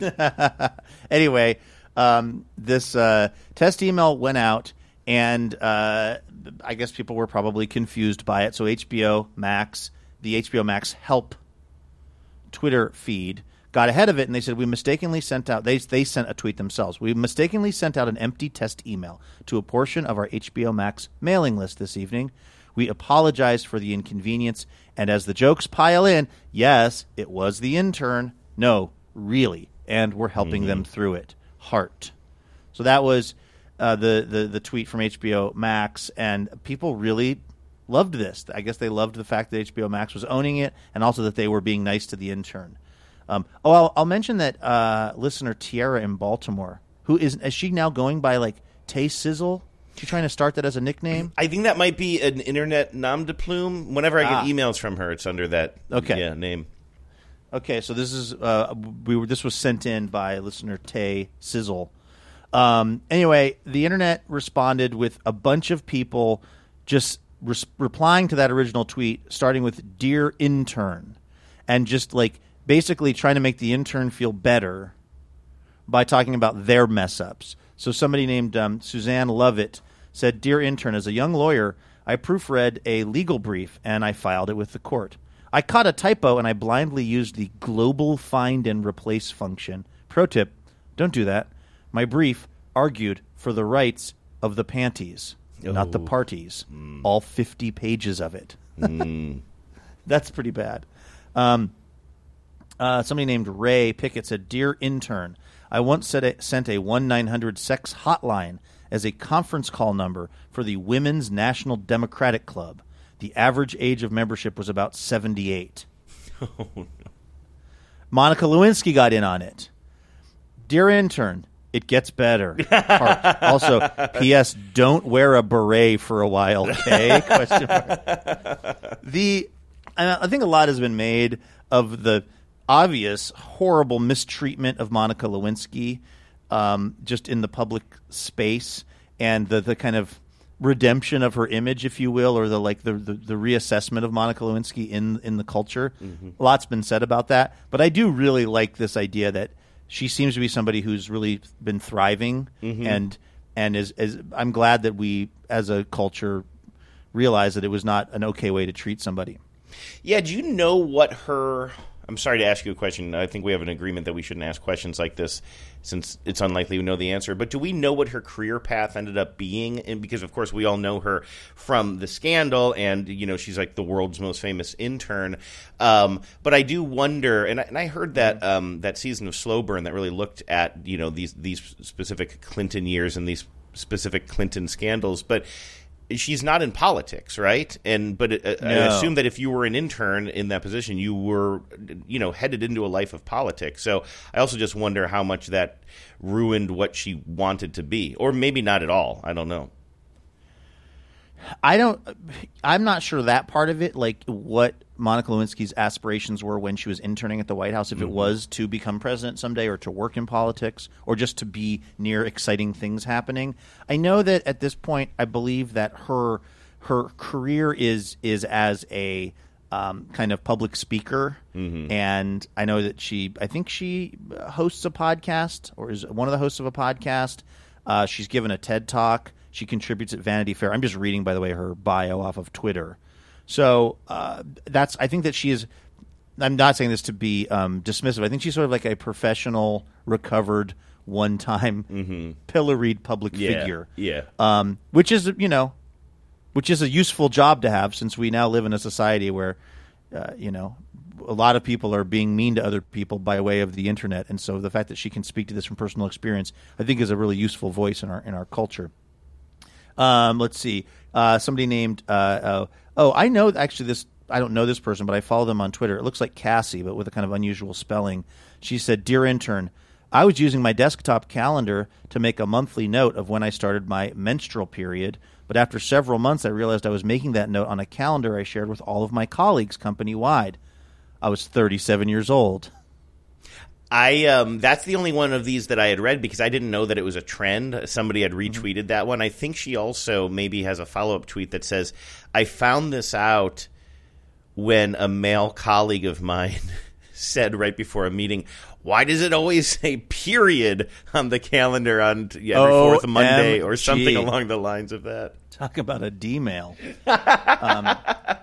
Anyway, um, this uh, test email went out, and uh, I guess people were probably confused by it. So H B O Max, the H B O Max help Twitter feed, got ahead of it, and they said, we mistakenly sent out, they they sent a tweet themselves. We mistakenly sent out an empty test email to a portion of our H B O Max mailing list this evening. We apologize for the inconvenience, and as the jokes pile in, yes, it was the intern. No, really, and we're helping mm-hmm. them through it. Heart. So that was uh, the, the, the tweet from H B O Max, and people really loved this. I guess they loved the fact that H B O Max was owning it, and also that they were being nice to the intern. Um, oh, I'll, I'll mention that uh, listener Tiara in Baltimore, who is is she now going by like Tay Sizzle? She trying to start that as a nickname? I think that might be an internet nom de plume. Whenever I get Ah. emails from her, it's under that Okay. yeah, name. Okay, so this is uh, we were this was sent in by listener Tay Sizzle. Um, anyway, the internet responded with a bunch of people just res- replying to that original tweet, starting with "Dear Intern," and just like basically trying to make the intern feel better by talking about their mess ups. So somebody named um, Suzanne Lovett said, "Dear intern, as a young lawyer, I proofread a legal brief and I filed it with the court. I caught a typo and I blindly used the global find and replace function. Pro tip, don't do that. My brief argued for the rights of the panties, oh. not the parties. Mm. All fifty pages of it." Mm. That's pretty bad. Um, uh, somebody named Ray Pickett said, "Dear intern, I once set a, sent a one nine hundred sex hotline as a conference call number for the Women's National Democratic Club. The average age of membership was about seventy-eight. Oh, no. Monica Lewinsky got in on it. Dear intern, it gets better. Part. Also, P S. Don't wear a beret for a while, okay? Question mark. The, I think a lot has been made of the obvious horrible mistreatment of Monica Lewinsky um, just in the public space, and the, the kind of redemption of her image, if you will, or the like the, the, the reassessment of Monica Lewinsky in in the culture. Mm-hmm. A lot's been said about that, but I do really like this idea that she seems to be somebody who's really been thriving, mm-hmm. and and is, is I'm glad that we as a culture realize that it was not an okay way to treat somebody. Yeah, do you know what her... I'm sorry to ask you a question. I think we have an agreement that we shouldn't ask questions like this since it's unlikely we know the answer. But do we know what her career path ended up being? And because, of course, we all know her from The Scandal, and, you know, she's like the world's most famous intern. Um, but I do wonder, and I, and I heard that um, that season of Slow Burn that really looked at, you know, these these specific Clinton years and these specific Clinton scandals. But she's not in politics, right? And but uh, no. I assume that if you were an intern in that position, you were, you know, headed into a life of politics. So I also just wonder how much that ruined what she wanted to be, or maybe not at all. I don't know. I don't. I'm not sure that part of it, like what Monica Lewinsky's aspirations were when she was interning at the White House, if mm-hmm. it was to become president someday or to work in politics or just to be near exciting things happening. I know that at this point, I believe that her her career is is as a um, kind of public speaker, mm-hmm. and I know that she, I think she hosts a podcast or is one of the hosts of a podcast. Uh, she's given a TED Talk. She contributes at Vanity Fair. I'm just reading, by the way, her bio off of Twitter. So uh, that's. I think that she is. I'm not saying this to be um, dismissive. I think she's sort of like a professional, recovered, one-time, mm-hmm. pilloried public yeah, figure. Yeah. Um, which is, you know, which is a useful job to have, since we now live in a society where, uh, you know, a lot of people are being mean to other people by way of the internet, and so the fact that she can speak to this from personal experience, I think, is a really useful voice in our in our culture. Um, let's see. Uh, somebody named. Uh, uh, oh, I know. Actually, this. I don't know this person, but I follow them on Twitter. It looks like Cassie, but with a kind of unusual spelling. She said, "Dear intern, I was using my desktop calendar to make a monthly note of when I started my menstrual period, but after several months, I realized I was making that note on a calendar I shared with all of my colleagues company-wide. I was thirty-seven years old." I um, that's the only one of these that I had read because I didn't know that it was a trend. Somebody had retweeted mm-hmm. that one. I think she also maybe has a follow-up tweet that says, "I found this out when a male colleague of mine said right before a meeting, 'Why does it always say period on the calendar on every oh, fourth Monday?' M G. Or something along the lines of that." Talk about a D-mail. um,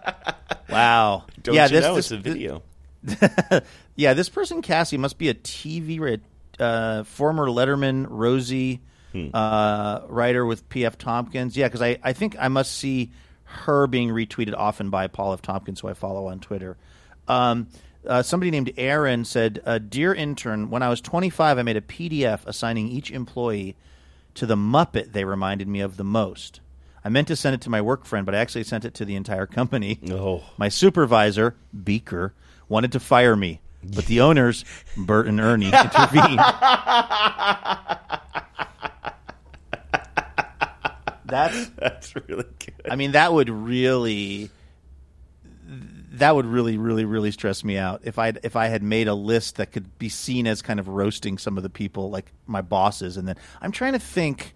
wow. Don't yeah, you this, know this, it's a video. Yeah, this person, Cassie, must be a T V uh, former Letterman Rosie hmm. uh, writer with P F. Tompkins. Yeah, because I, I think I must see her being retweeted often by Paul F. Tompkins, who I follow on Twitter. Um, uh, somebody named Aaron said, uh, "Dear intern, when I was twenty-five, I made a P D F assigning each employee to the Muppet they reminded me of the most. I meant to send it to my work friend, but I actually sent it to the entire company. Oh. My supervisor, Beaker, wanted to fire me, but the owners, Bert and Ernie, intervened." That's that's really good. I mean, that would really, that would really, really, really stress me out if I if I had made a list that could be seen as kind of roasting some of the people, like my bosses, and then I'm trying to think.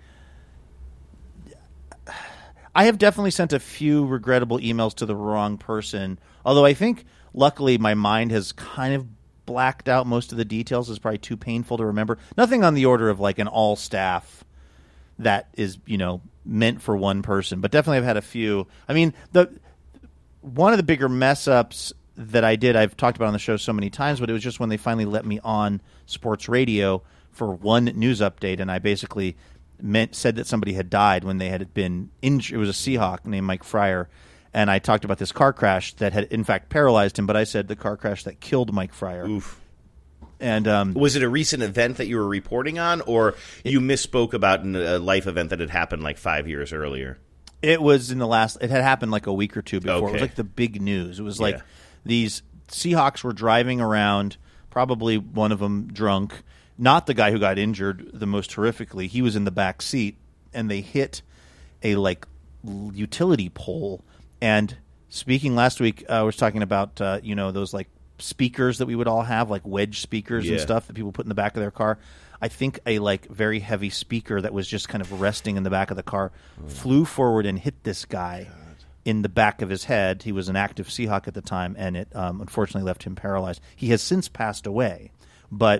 I have definitely sent a few regrettable emails to the wrong person, although I think luckily my mind has kind of blacked out most of the details. It's probably too painful to remember. Nothing on the order of like an all staff that is, you know, meant for one person, but definitely I've had a few. I mean, the one of the bigger mess ups that I did, I've talked about on the show so many times, but it was just when they finally let me on sports radio for one news update, and I basically meant said that somebody had died when they had been injured. It was a Seahawk named Mike Fryer, and I talked about this car crash that had in fact paralyzed him, but I said the car crash that killed Mike Fryer. Oof. And um, was it a recent event that you were reporting on, or it, you misspoke about a life event that had happened like five years earlier? It was in the last. It had happened like a week or two before. Okay. It was like the big news. It was like yeah. these Seahawks were driving around, probably one of them drunk. Not the guy who got injured the most horrifically. He was in the back seat, and they hit a like utility pole. And speaking last week, uh, I was talking about uh, you know those like speakers that we would all have, like wedge speakers yeah. and stuff that people put in the back of their car. I think a like very heavy speaker that was just kind of resting in the back of the car oh. flew forward and hit this guy God. in the back of his head. He was an active Seahawk at the time, and it um, unfortunately left him paralyzed. He has since passed away, but.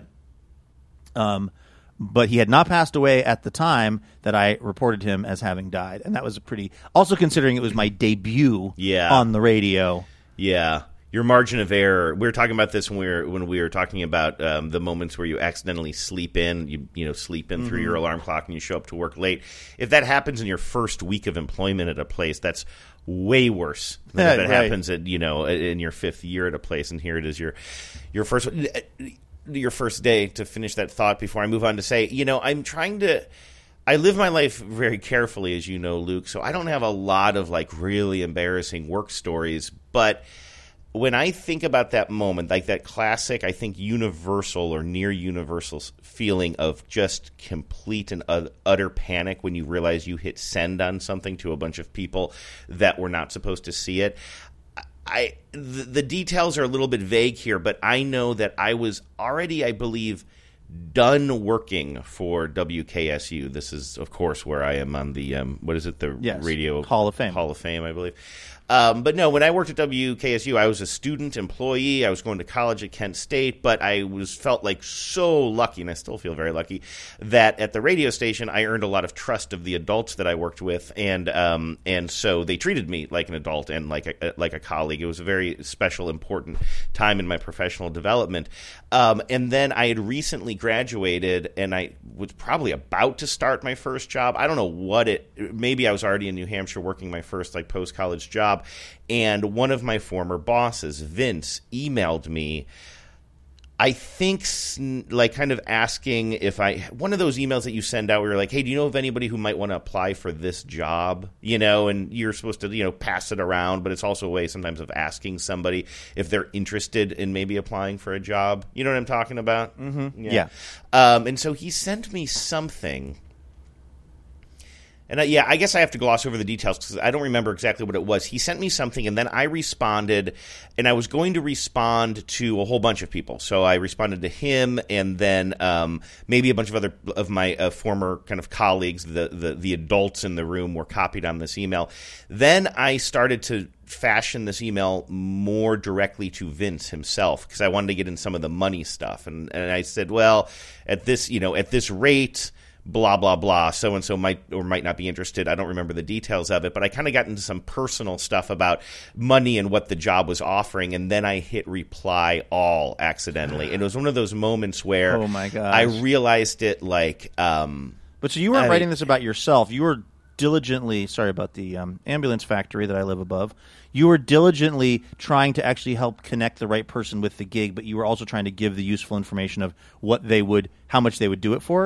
Um, but he had not passed away at the time that I reported him as having died, and that was a pretty. Also, considering it was my debut yeah. on the radio. Yeah, your margin of error. We were talking about this when we were when we were talking about um, the moments where you accidentally sleep in. You you know sleep in mm-hmm. through your alarm clock and you show up to work late. If that happens in your first week of employment at a place, that's way worse than yeah, if it right. happens at you know in your fifth year at a place. And here it is, your your first. your first day to finish that thought before I move on to say, you know, I'm trying to – I live my life very carefully, as you know, Luke, so I don't have a lot of, like, really embarrassing work stories. But when I think about that moment, like that classic, I think, universal or near universal feeling of just complete and utter panic when you realize you hit send on something to a bunch of people that were not supposed to see it – I the, the details are a little bit vague here, but I know that I was already, I believe, done working for W K S U. This is, of course, where I am on the um, what is it, the yes. radio Hall of Fame. Hall of Fame, I believe. Um, but no, when I worked at W K S U, I was a student employee. I was going to college at Kent State, but I was felt like so lucky, and I still feel very lucky, that at the radio station I earned a lot of trust of the adults that I worked with, and um, and so they treated me like an adult and like a, like a colleague. It was a very special, important time in my professional development. Um, and then I had recently graduated, and I was probably about to start my first job. I don't know what it. Maybe I was already in New Hampshire working my first like post college job. And one of my former bosses, Vince, emailed me, I think, like kind of asking if I – one of those emails that you send out where you're like, hey, do you know of anybody who might want to apply for this job? You know, and you're supposed to, you know, pass it around, but it's also a way sometimes of asking somebody if they're interested in maybe applying for a job. You know what I'm talking about? Mm-hmm. Yeah. yeah. Um, and so he sent me something – And, uh, yeah, I guess I have to gloss over the details because I don't remember exactly what it was. He sent me something, and then I responded, and I was going to respond to a whole bunch of people. So I responded to him, and then um, maybe a bunch of other of my uh, former kind of colleagues, the, the, the adults in the room, were copied on this email. Then I started to fashion this email more directly to Vince himself because I wanted to get in some of the money stuff. And, and I said, well, at this, you know, at this rate – blah, blah, blah, so-and-so might or might not be interested. I don't remember the details of it, but I kind of got into some personal stuff about money and what the job was offering, and then I hit reply all accidentally. And it was one of those moments where oh my gosh. I realized it like um, – But so you weren't I, writing this about yourself. You were diligently – sorry about the um, ambulance factory that I live above. You were diligently trying to actually help connect the right person with the gig, but you were also trying to give the useful information of what they would – how much they would do it for?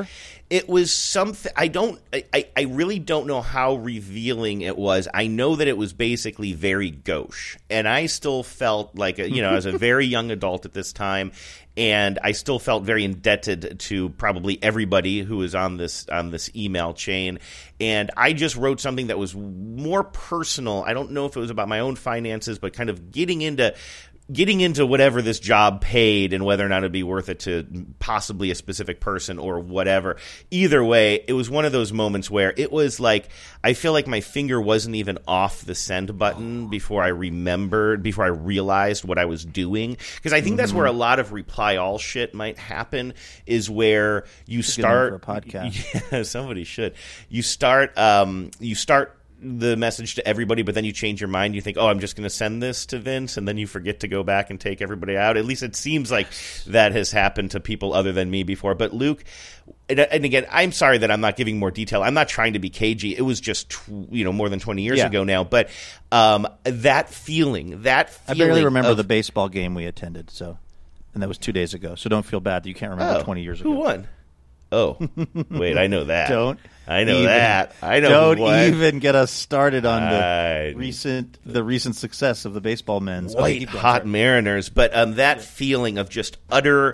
It was something I don't I, I really don't know how revealing it was. I know that it was basically very gauche, and I still felt like a, you know, as a very young adult at this time, and I still felt very indebted to probably everybody who was on this on this email chain. And I just wrote something that was more personal. I don't know if it was about my own finances, but kind of getting into getting into whatever this job paid and whether or not it'd be worth it to possibly a specific person or whatever. Either way, it was one of those moments where it was like, I feel like my finger wasn't even off the send button before I remembered, before I realized what I was doing. Because I think mm-hmm. that's where a lot of reply all shit might happen, is where you It's start. for a podcast. Yeah, somebody should. You start, um, you start, the message to everybody, but then you change your mind. You think, oh, I'm just going to send this to Vince, and then you forget to go back and take everybody out. At least it seems like that has happened to people other than me before. But Luke, and, and again, I'm sorry that I'm not giving more detail. I'm not trying to be cagey. It was just, you know, more than twenty years Yeah. ago now. But um, that feeling, that feeling I barely remember of, the baseball game we attended, so and that was two days ago. So don't feel bad that you can't remember oh, twenty years ago. Who won? Oh, wait, I know that. Don't. I know even, that. I know. Don't who won. even get us started on the I, recent the recent success of the baseball men's white hot Mariners. But um, that feeling of just utter,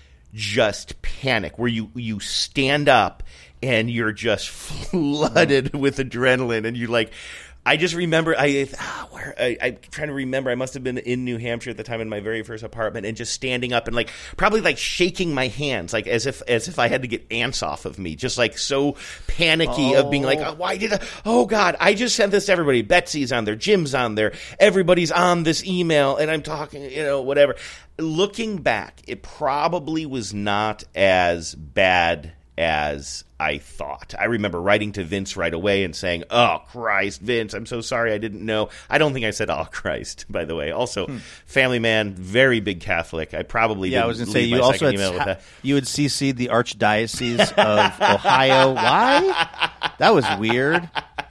just panic, where you you stand up and you're just flooded with adrenaline, and you like. I just remember, I, ah, where, I, I'm trying to remember, I must have been in New Hampshire at the time in my very first apartment, and just standing up and like, probably like shaking my hands, like as if, as if I had to get ants off of me, just like so panicky oh. of being like, oh, why did I, oh God, I just sent this to everybody. Betsy's on there, Jim's on there, everybody's on this email, and I'm talking, you know, whatever. Looking back, it probably was not as bad as I thought. I remember writing to Vince right away and saying, oh, Christ, Vince, I'm so sorry I didn't know. I don't think I said, oh, Christ, by the way. Also, hmm. family man, very big Catholic. I probably yeah, didn't I was going to say, you my also email had, with that. You had C C'd the Archdiocese of Ohio. Why? That was weird.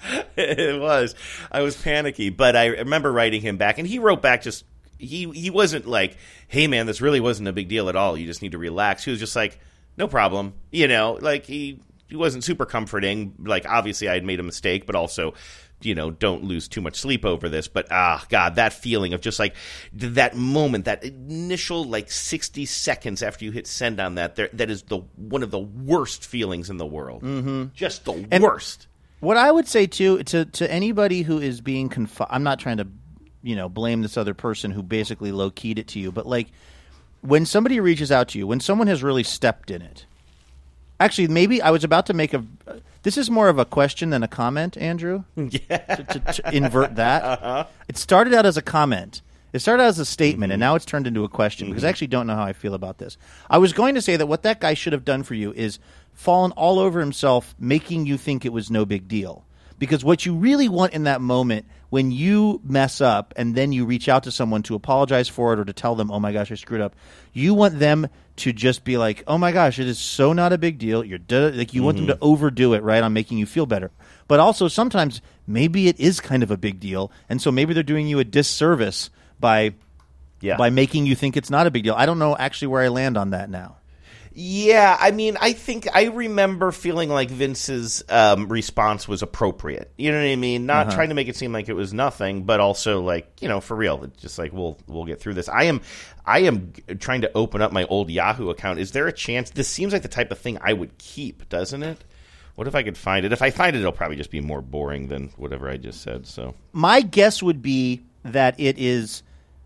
It was. I was panicky, but I remember writing him back, and he wrote back just, he, he wasn't like, hey, man, this really wasn't a big deal at all. You just need to relax. He was just like, no problem. You know, like he, he wasn't super comforting. Like, obviously I had made a mistake, but also, you know, don't lose too much sleep over this. But, ah, God, that feeling of just like that moment, that initial like sixty seconds after you hit send on that, there, that is the one of the worst feelings in the world. Mm-hmm. Just the and worst. What I would say, too, to, to anybody who is being confined, I'm not trying to, you know, blame this other person who basically low-keyed it to you, but like, when somebody reaches out to you, when someone has really stepped in it, actually, maybe I was about to make a. This is more of a question than a comment, Andrew. Yeah. To, to, to invert that. Uh-huh. It started out as a comment. It started out as a statement, Mm-hmm. and now it's turned into a question Mm-hmm. because I actually don't know how I feel about this. I was going to say that what that guy should have done for you is fallen all over himself, making you think it was no big deal. Because what you really want in that moment, when you mess up and then you reach out to someone to apologize for it or to tell them, oh my gosh, I screwed up, you want them to just be like, oh my gosh, it is so not a big deal. You're de- like you mm-hmm. want them to overdo it, right, on making you feel better. But also sometimes maybe it is kind of a big deal, and so maybe they're doing you a disservice by yeah. by making you think it's not a big deal. I don't know actually where I land on that now. Yeah, I mean, I think I remember feeling like Vince's um, response was appropriate. You know what I mean? Not Uh-huh. trying to make it seem like it was nothing, but also like, you know, for real. It's just like we'll we'll get through this. I am I am trying to open up my old Yahoo account. Is there a chance? This seems like the type of thing I would keep, doesn't it? What if I could find it? If I find it, it'll probably just be more boring than whatever I just said. So my guess would be that it is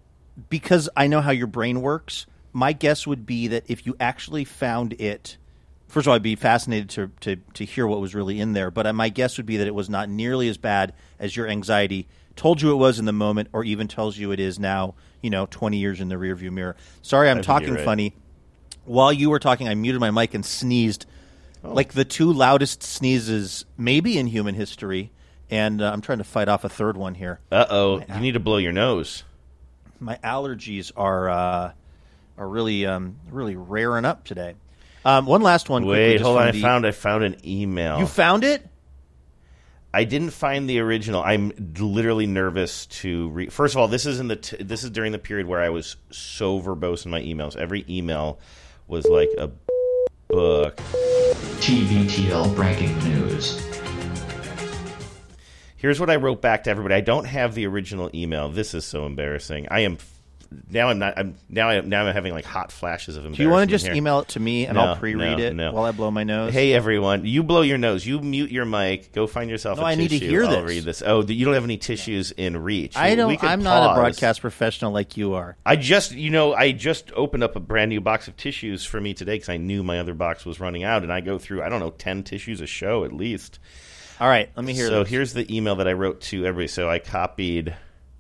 because I know how your brain works. My guess would be that if you actually found it, first of all, I'd be fascinated to to, to hear what was really in there. But my guess would be that it was not nearly as bad as your anxiety told you it was in the moment, or even tells you it is now. You know, twenty years in the rearview mirror. Sorry, I'm talking right. funny. While you were talking, I muted my mic and sneezed, oh. like the two loudest sneezes maybe in human history. And uh, I'm trying to fight off a third one here. Uh oh, you need to blow your nose. My allergies are. Uh, Are really, um, really raring up today. Um, one last one. Wait, hold on. I the... found, I found an email. You found it? I didn't find the original. I'm literally nervous to read. First of all, this is in the t- this is during the period where I was so verbose in my emails. Every email was like a book. T V T L breaking news. Here's what I wrote back to everybody. I don't have the original email. This is so embarrassing. I am now. I'm not. I'm now. I, now I'm having like hot flashes of embarrassment. Do you want to just here. email it to me and no, I'll pre-read no, it no. while I blow my nose? Hey everyone, you blow your nose. You mute your mic. Go find yourself no, a I tissue. need to hear I'll this. read this. Oh, you don't have any tissues in reach. I don't. We could I'm not a pause. broadcast professional like you are. I just, you know, I just opened up a brand new box of tissues for me today because I knew my other box was running out, and I go through, I don't know, ten tissues a show at least. All right, let me hear So this. here's the email that I wrote to everybody. So I copied.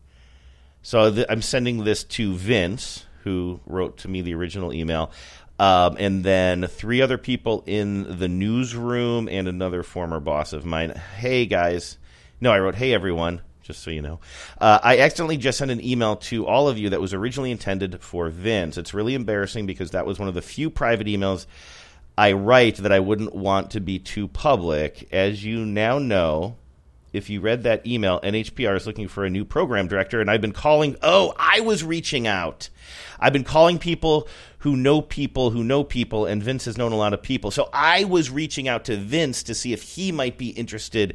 So th- I'm sending this to Vince, who wrote to me the original email, um, and then three other people in the newsroom and another former boss of mine. Hey, guys. No, I wrote, hey, everyone, just so you know. Uh, I accidentally just sent an email to all of you that was originally intended for Vince. It's really embarrassing because that was one of the few private emails I write that I wouldn't want to be too public. As you now know, if you read that email, N H P R is looking for a new program director, and I've been calling, oh, I was reaching out. I've been calling people who know people who know people, and Vince has known a lot of people. So I was reaching out to Vince to see if he might be interested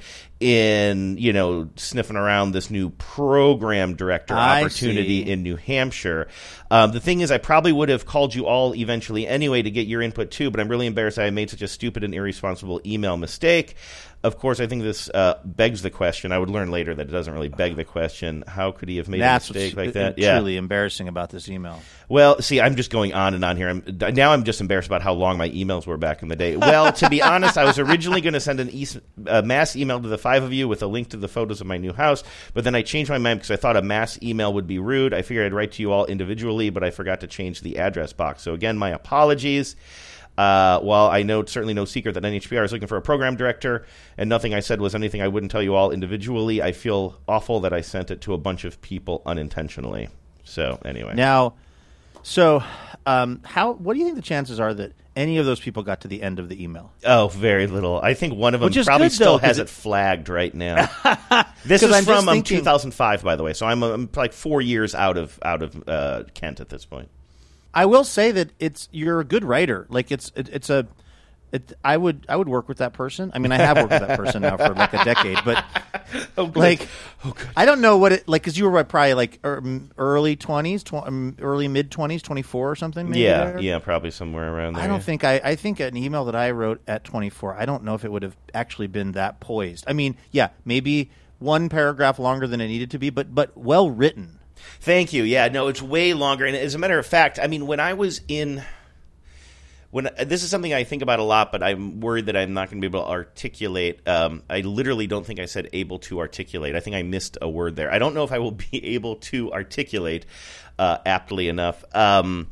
in, you know, sniffing around this new program director I opportunity see. in New Hampshire. Um, the thing is, I probably would have called you all eventually anyway to get your input too, but I'm really embarrassed I made such a stupid and irresponsible email mistake. Of course, I think this uh, begs the question. I would learn later that it doesn't really beg the question. How could he have made That's a mistake what's like that? truly Yeah. embarrassing about this email. Well, see, I'm just going on and on here. I'm, now I'm just embarrassed about how long my emails were back in the day. Well, to be honest, I was originally going to send an e- a mass email to the five of you with a link to the photos of my new house, but then I changed my mind because I thought a mass email would be rude. I figured I'd write to you all individually, but I forgot to change the address box. So again, my apologies. Uh, while I know it's certainly no secret that N H P R is looking for a program director, and nothing I said was anything I wouldn't tell you all individually, I feel awful that I sent it to a bunch of people unintentionally. So anyway. Now, so um, how? What do you think the chances are that any of those people got to the end of the email? Oh, very little. I think one of them Which is probably good, still though, has it- it flagged right now. This is I'm just from um, thinking- two thousand five, by the way, so I'm, I'm like four years out of out of uh, Kent at this point. I will say that it's you're a good writer. Like it's it, it's a. It, I would I would work with that person. I mean, I have worked with that person now for like a decade, but oh, good. like oh, good. I don't know what it like because you were probably like early twenties, tw- um, early mid twenties, twenty four or something. Maybe Yeah, there? yeah, probably somewhere around there. I don't yeah. think I I think an email that I wrote at twenty four. I don't know if it would have actually been that poised. I mean, yeah, maybe one paragraph longer than it needed to be, but but well written. Thank you. Yeah, no, it's way longer. And as a matter of fact, I mean, when I was in. When this is something I think about a lot, but I'm worried that I'm not going to be able to articulate. Um, I literally don't think I said able to articulate. I think I missed a word there. I don't know if I will be able to articulate uh, aptly enough. Um,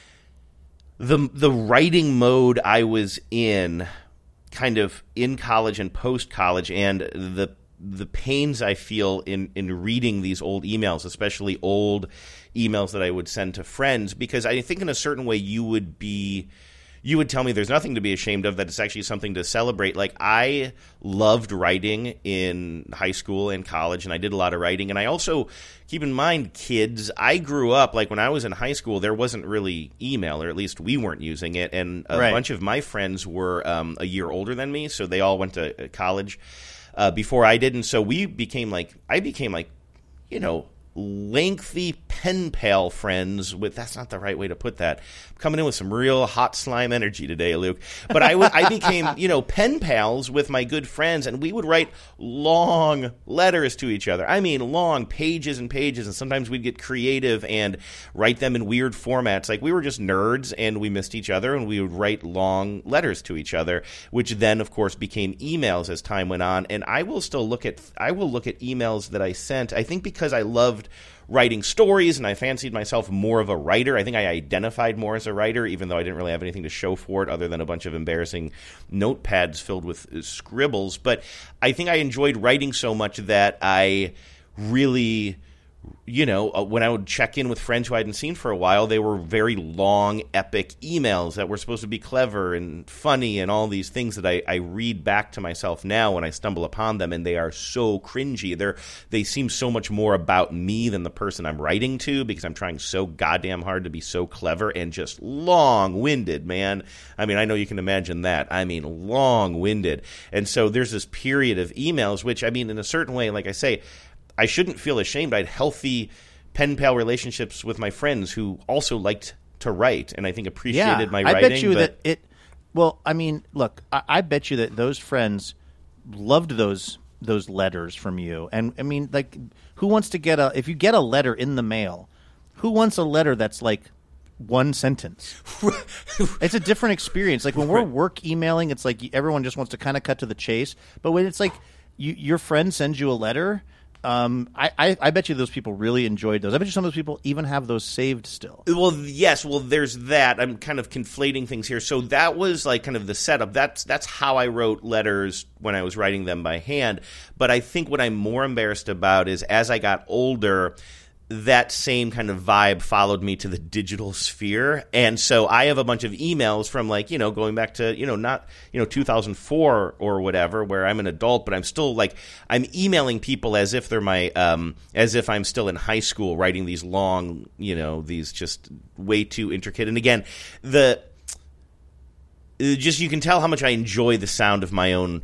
the the writing mode I was in, kind of in college and post college, and the the pains I feel in in reading these old emails, especially old emails that I would send to friends, because I think in a certain way you would be. You would tell me there's nothing to be ashamed of, that it's actually something to celebrate. Like, I loved writing in high school and college, and I did a lot of writing. And I also, keep in mind, kids, I grew up, like when I was in high school, there wasn't really email, or at least we weren't using it. And a right. bunch of my friends were um, a year older than me, so they all went to college uh, before I did. And so we became like, I became like, you know, lengthy pen pal friends with, that's not the right way to put that. I'm coming in with some real hot slime energy today, Luke. But I, w- I became, you know, pen pals with my good friends, and we would write long letters to each other. I mean, long pages and pages, and sometimes we'd get creative and write them in weird formats. Like, we were just nerds, and we missed each other, and we would write long letters to each other, which then, of course, became emails as time went on. And I will still look at, I will look at emails that I sent, I think because I loved writing stories, and I fancied myself more of a writer. I think I identified more as a writer, even though I didn't really have anything to show for it other than a bunch of embarrassing notepads filled with scribbles. But I think I enjoyed writing so much that I really, you know, uh, when I would check in with friends who I hadn't seen for a while, they were very long, epic emails that were supposed to be clever and funny and all these things that I, I read back to myself now when I stumble upon them, and they are so cringy. They're they seem so much more about me than the person I'm writing to, because I'm trying so goddamn hard to be so clever and just long-winded, man. I mean, I know you can imagine that. I mean, long-winded. And so there's this period of emails, which, I mean, in a certain way, like I say, I shouldn't feel ashamed. I had healthy pen pal relationships with my friends who also liked to write, and I think appreciated yeah, my I writing. bet you but... that it. Well, I mean, look, I, I bet you that those friends loved those those letters from you, and I mean, like, who wants to get a? If you get a letter in the mail, who wants a letter that's like one sentence? It's a different experience. Like when we're work emailing, it's like everyone just wants to kind of cut to the chase. But when it's like you, your friend sends you a letter. Um, I, I, I bet you those people really enjoyed those. I bet you some of those people even have those saved still. Well, yes. Well, there's that. I'm kind of conflating things here. So that was like kind of the setup. That's that's how I wrote letters when I was writing them by hand. But I think what I'm more embarrassed about is as I got older, that same kind of vibe followed me to the digital sphere. And so I have a bunch of emails from like, you know, going back to, you know, not, you know, two thousand four or whatever, where I'm an adult, but I'm still like, I'm emailing people as if they're my, um, as if I'm still in high school writing these long, you know, these just way too intricate. And again, the, just, you can tell how much I enjoy the sound of my own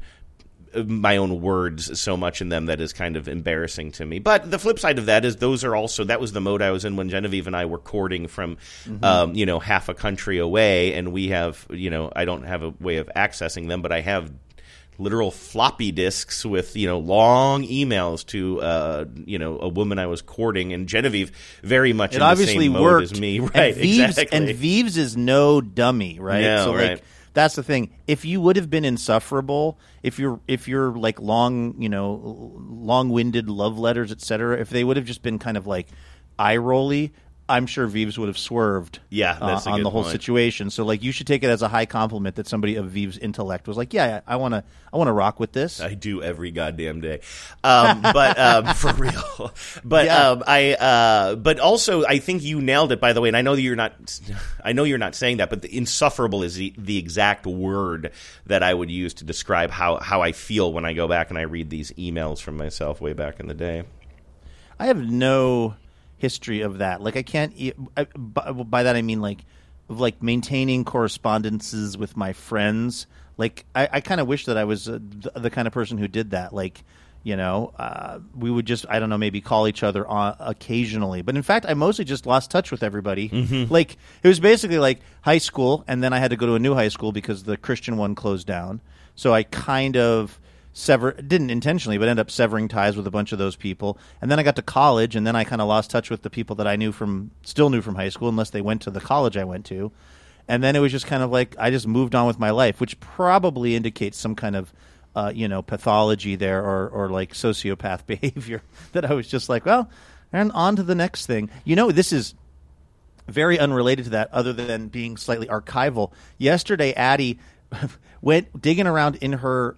my own words so much in them that is kind of embarrassing to me. But the flip side of that is those are also, that was the mode I was in when Genevieve and I were courting from, mm-hmm. um, you know, half a country away. And we have, you know, I don't have a way of accessing them, but I have literal floppy disks with, you know, long emails to, uh, you know, a woman I was courting, and Genevieve very much it in obviously the same mode worked. as me. Right, and Vives, exactly. And Vives is no dummy, right? No, so, right. like, that's the thing. If you would have been insufferable, if you're if you're like long, you know, long-winded love letters, et cetera, if they would have just been kind of like eye-rolly, I'm sure Vives would have swerved yeah, that's uh, a on good the whole point. situation. So, like, you should take it as a high compliment that somebody of Vives' intellect was like, yeah, I want to I want to rock with this. I do every goddamn day. Um, but um, for real. But Yeah. um, I uh, but also I think you nailed it, by the way, and I know that you're not I know you're not saying that, but the insufferable is the, the exact word that I would use to describe how, how I feel when I go back and I read these emails from myself way back in the day. I have no history of that. Like, I can't e- I, by, by that I mean like of like maintaining correspondences with my friends. Like, I, I kind of wish that I was uh, the, the kind of person who did that. Like, you know, uh, we would just, I don't know, maybe call each other on, occasionally. But in fact, I mostly just lost touch with everybody. Mm-hmm. Like, it was basically like high school, and then I had to go to a new high school because the Christian one closed down. So I kind of sever didn't intentionally, but ended up severing ties with a bunch of those people. And then I got to college, and then I kind of lost touch with the people that I knew from, still knew from high school, unless they went to the college I went to. And then it was just kind of like I just moved on with my life, which probably indicates some kind of, uh, you know, pathology there, or or like sociopath behavior. That I was just like, well, and on to the next thing. You know, this is very unrelated to that, other than being slightly archival. Yesterday, Addie went digging around in her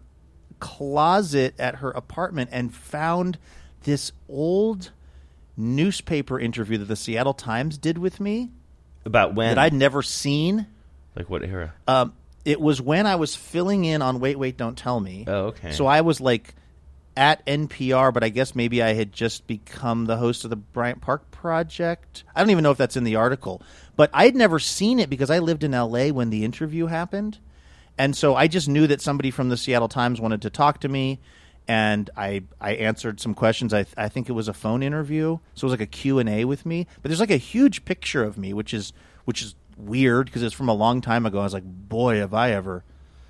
closet at her apartment and found this old newspaper interview that the Seattle Times did with me. About when? That I'd never seen. Like what era? Um, it was when I was filling in on Wait, Wait, Don't Tell Me. Oh, okay. So I was like at N P R, but I guess maybe I had just become the host of the Bryant Park Project. I don't even know if that's in the article. But I'd never seen it because I lived in L A when the interview happened. And so I just knew that somebody from the Seattle Times wanted to talk to me. And I, I answered some questions. I I think it was a phone interview, so it was like a Q and A with me. But there's like a huge picture of me, which is which is weird because it's from a long time ago. I was like, boy, have I ever!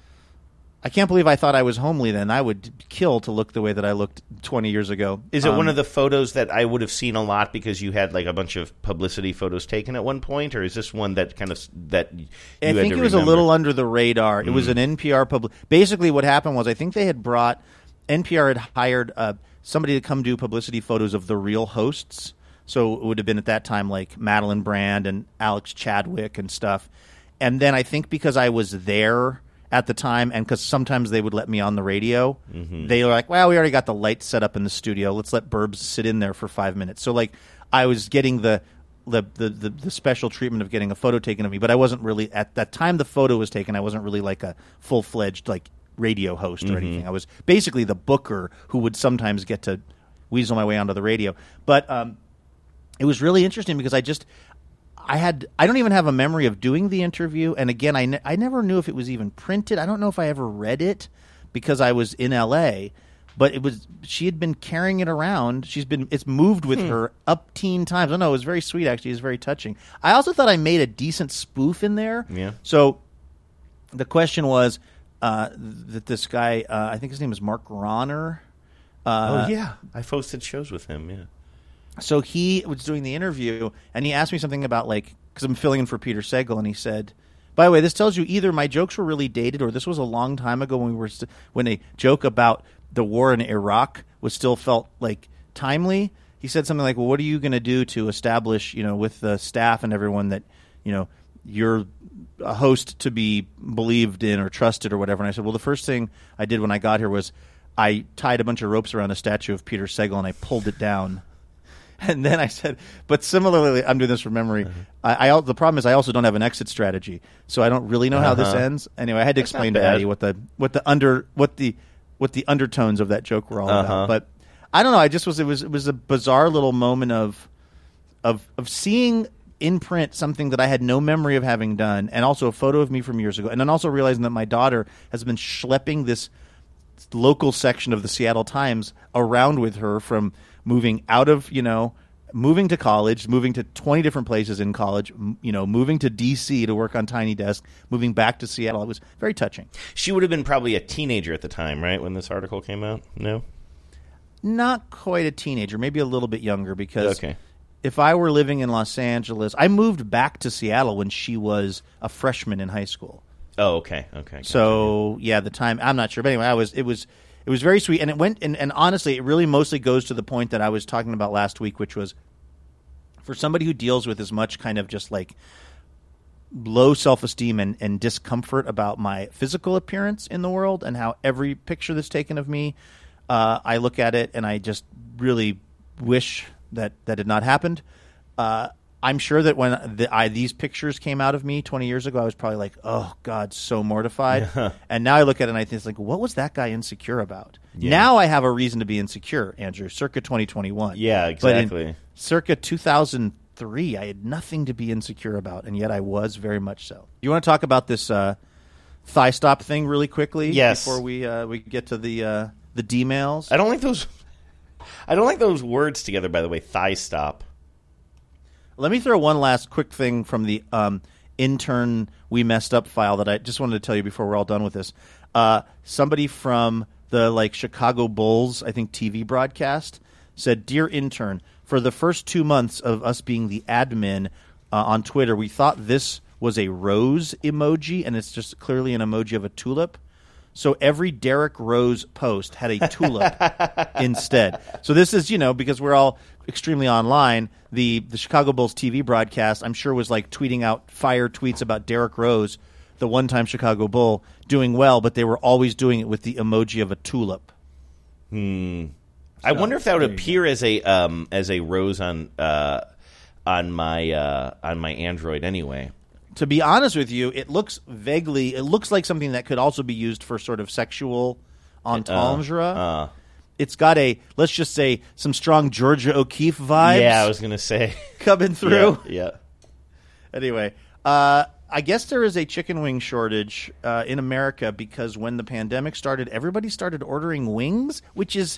I can't believe I thought I was homely then. I would kill to look the way that I looked twenty years ago. Is it um, one of the photos that I would have seen a lot because you had like a bunch of publicity photos taken at one point, or is this one that kind of that you I had think to it was remember? a little under the radar. It Mm. was an N P R public. Basically, what happened was I think they had brought. N P R had hired uh, somebody to come do publicity photos of the real hosts. So it would have been at that time like Madeline Brand and Alex Chadwick and stuff. And then I think because I was there at the time, and because sometimes they would let me on the radio, Mhm. they were like, well, we already got the lights set up in the studio. Let's let Burbs sit in there for five minutes. So, like, I was getting the the, the, the the special treatment of getting a photo taken of me, but I wasn't really, at that time the photo was taken, I wasn't really like a full-fledged, like, radio host or Mhm. anything. I was basically the booker who would sometimes get to weasel my way onto the radio. But um, it was really interesting because I just... I had I don't even have a memory of doing the interview, and again, I, ne- I never knew if it was even printed. I don't know if I ever read it because I was in L A, but it was she had been carrying it around. She's been it's moved with Hmm. her up teen times. I know it was very sweet actually. It was very touching. I also thought I made a decent spoof in there. Yeah. So the question was uh, that this guy, uh, I think his name is Mark Ronner. Uh, oh yeah, I hosted shows with him. Yeah. So he was doing the interview, and he asked me something about, like, because I'm filling in for Peter Sagal, and he said, by the way, this tells you either my jokes were really dated or this was a long time ago when we were st- when a joke about the war in Iraq was still felt, like, timely. He said something like, well, what are you going to do to establish, you know, with the staff and everyone that, you know, you're a host to be believed in or trusted or whatever. And I said, well, the first thing I did when I got here was I tied a bunch of ropes around a statue of Peter Sagal, and I pulled it down. And then I said, but similarly, I'm doing this from memory. Uh-huh. I, I the problem is I also don't have an exit strategy, so I don't really know how this Uh-huh. ends. Anyway, I had to That's explain not to bad. Addie what the what the under what the what the undertones of that joke were all Uh-huh. about. But I don't know. I just was it was it was a bizarre little moment of of of seeing in print something that I had no memory of having done, and also a photo of me from years ago, and then also realizing that my daughter has been schlepping this local section of the Seattle Times around with her from moving out of, you know, moving to college, moving to twenty different places in college, m- you know, moving to D C to work on Tiny Desk, moving back to Seattle. It was very touching. She would have been probably a teenager at the time, right, when this article came out? No? Not quite a teenager, maybe a little bit younger, because Okay. if I were living in Los Angeles, I moved back to Seattle when she was a freshman in high school. Oh, okay, okay. gotcha. So yeah, the time I'm not sure, but anyway, I was it was it was very sweet, and it went and, and honestly, it really mostly goes to the point that I was talking about last week, which was for somebody who deals with as much kind of just like low self-esteem and, and discomfort about my physical appearance in the world, and how every picture that's taken of me, uh, I look at it and I just really wish that that had not happened. Uh, I'm sure that when the, I, these pictures came out of me twenty years ago, I was probably like, oh, God, so mortified. And now I look at it and I think, it's like, what was that guy insecure about? Yeah. Now I have a reason to be insecure, Andrew, circa twenty twenty-one. Yeah, But in exactly. circa two thousand three, I had nothing to be insecure about, and yet I was very much so. You want to talk about this uh, thigh stop thing really quickly? Yes. Before we uh, we get to the uh, the D-mails? I don't like those. I don't like those words together. By the way, thigh stop. Let me throw one last quick thing from the um, intern we messed up file that I just wanted to tell you before we're all done with this. Uh, somebody from the like Chicago Bulls, I think T V broadcast, said, "Dear intern, for the first two months of us being the admin uh, on Twitter, we thought this was a rose emoji, and it's just clearly an emoji of a tulip. So every Derrick Rose post had a tulip instead. So this is, you know, because we're all extremely online, the, the Chicago Bulls T V broadcast, I'm sure, was like tweeting out fire tweets about Derrick Rose, the one-time Chicago Bull, doing well, but they were always doing it with the emoji of a tulip. Hmm. I wonder if that would appear as a um, as a rose on uh, on my uh, on my Android anyway. To be honest with you, it looks vaguely, it looks like something that could also be used for sort of sexual entendre. Uh, uh. It's got a, let's just say, some strong Georgia O'Keeffe vibes. Yeah, I was going to say. Coming through. Yeah. yeah. Anyway, uh, I guess there is a chicken wing shortage uh, in America because when the pandemic started, everybody started ordering wings, which is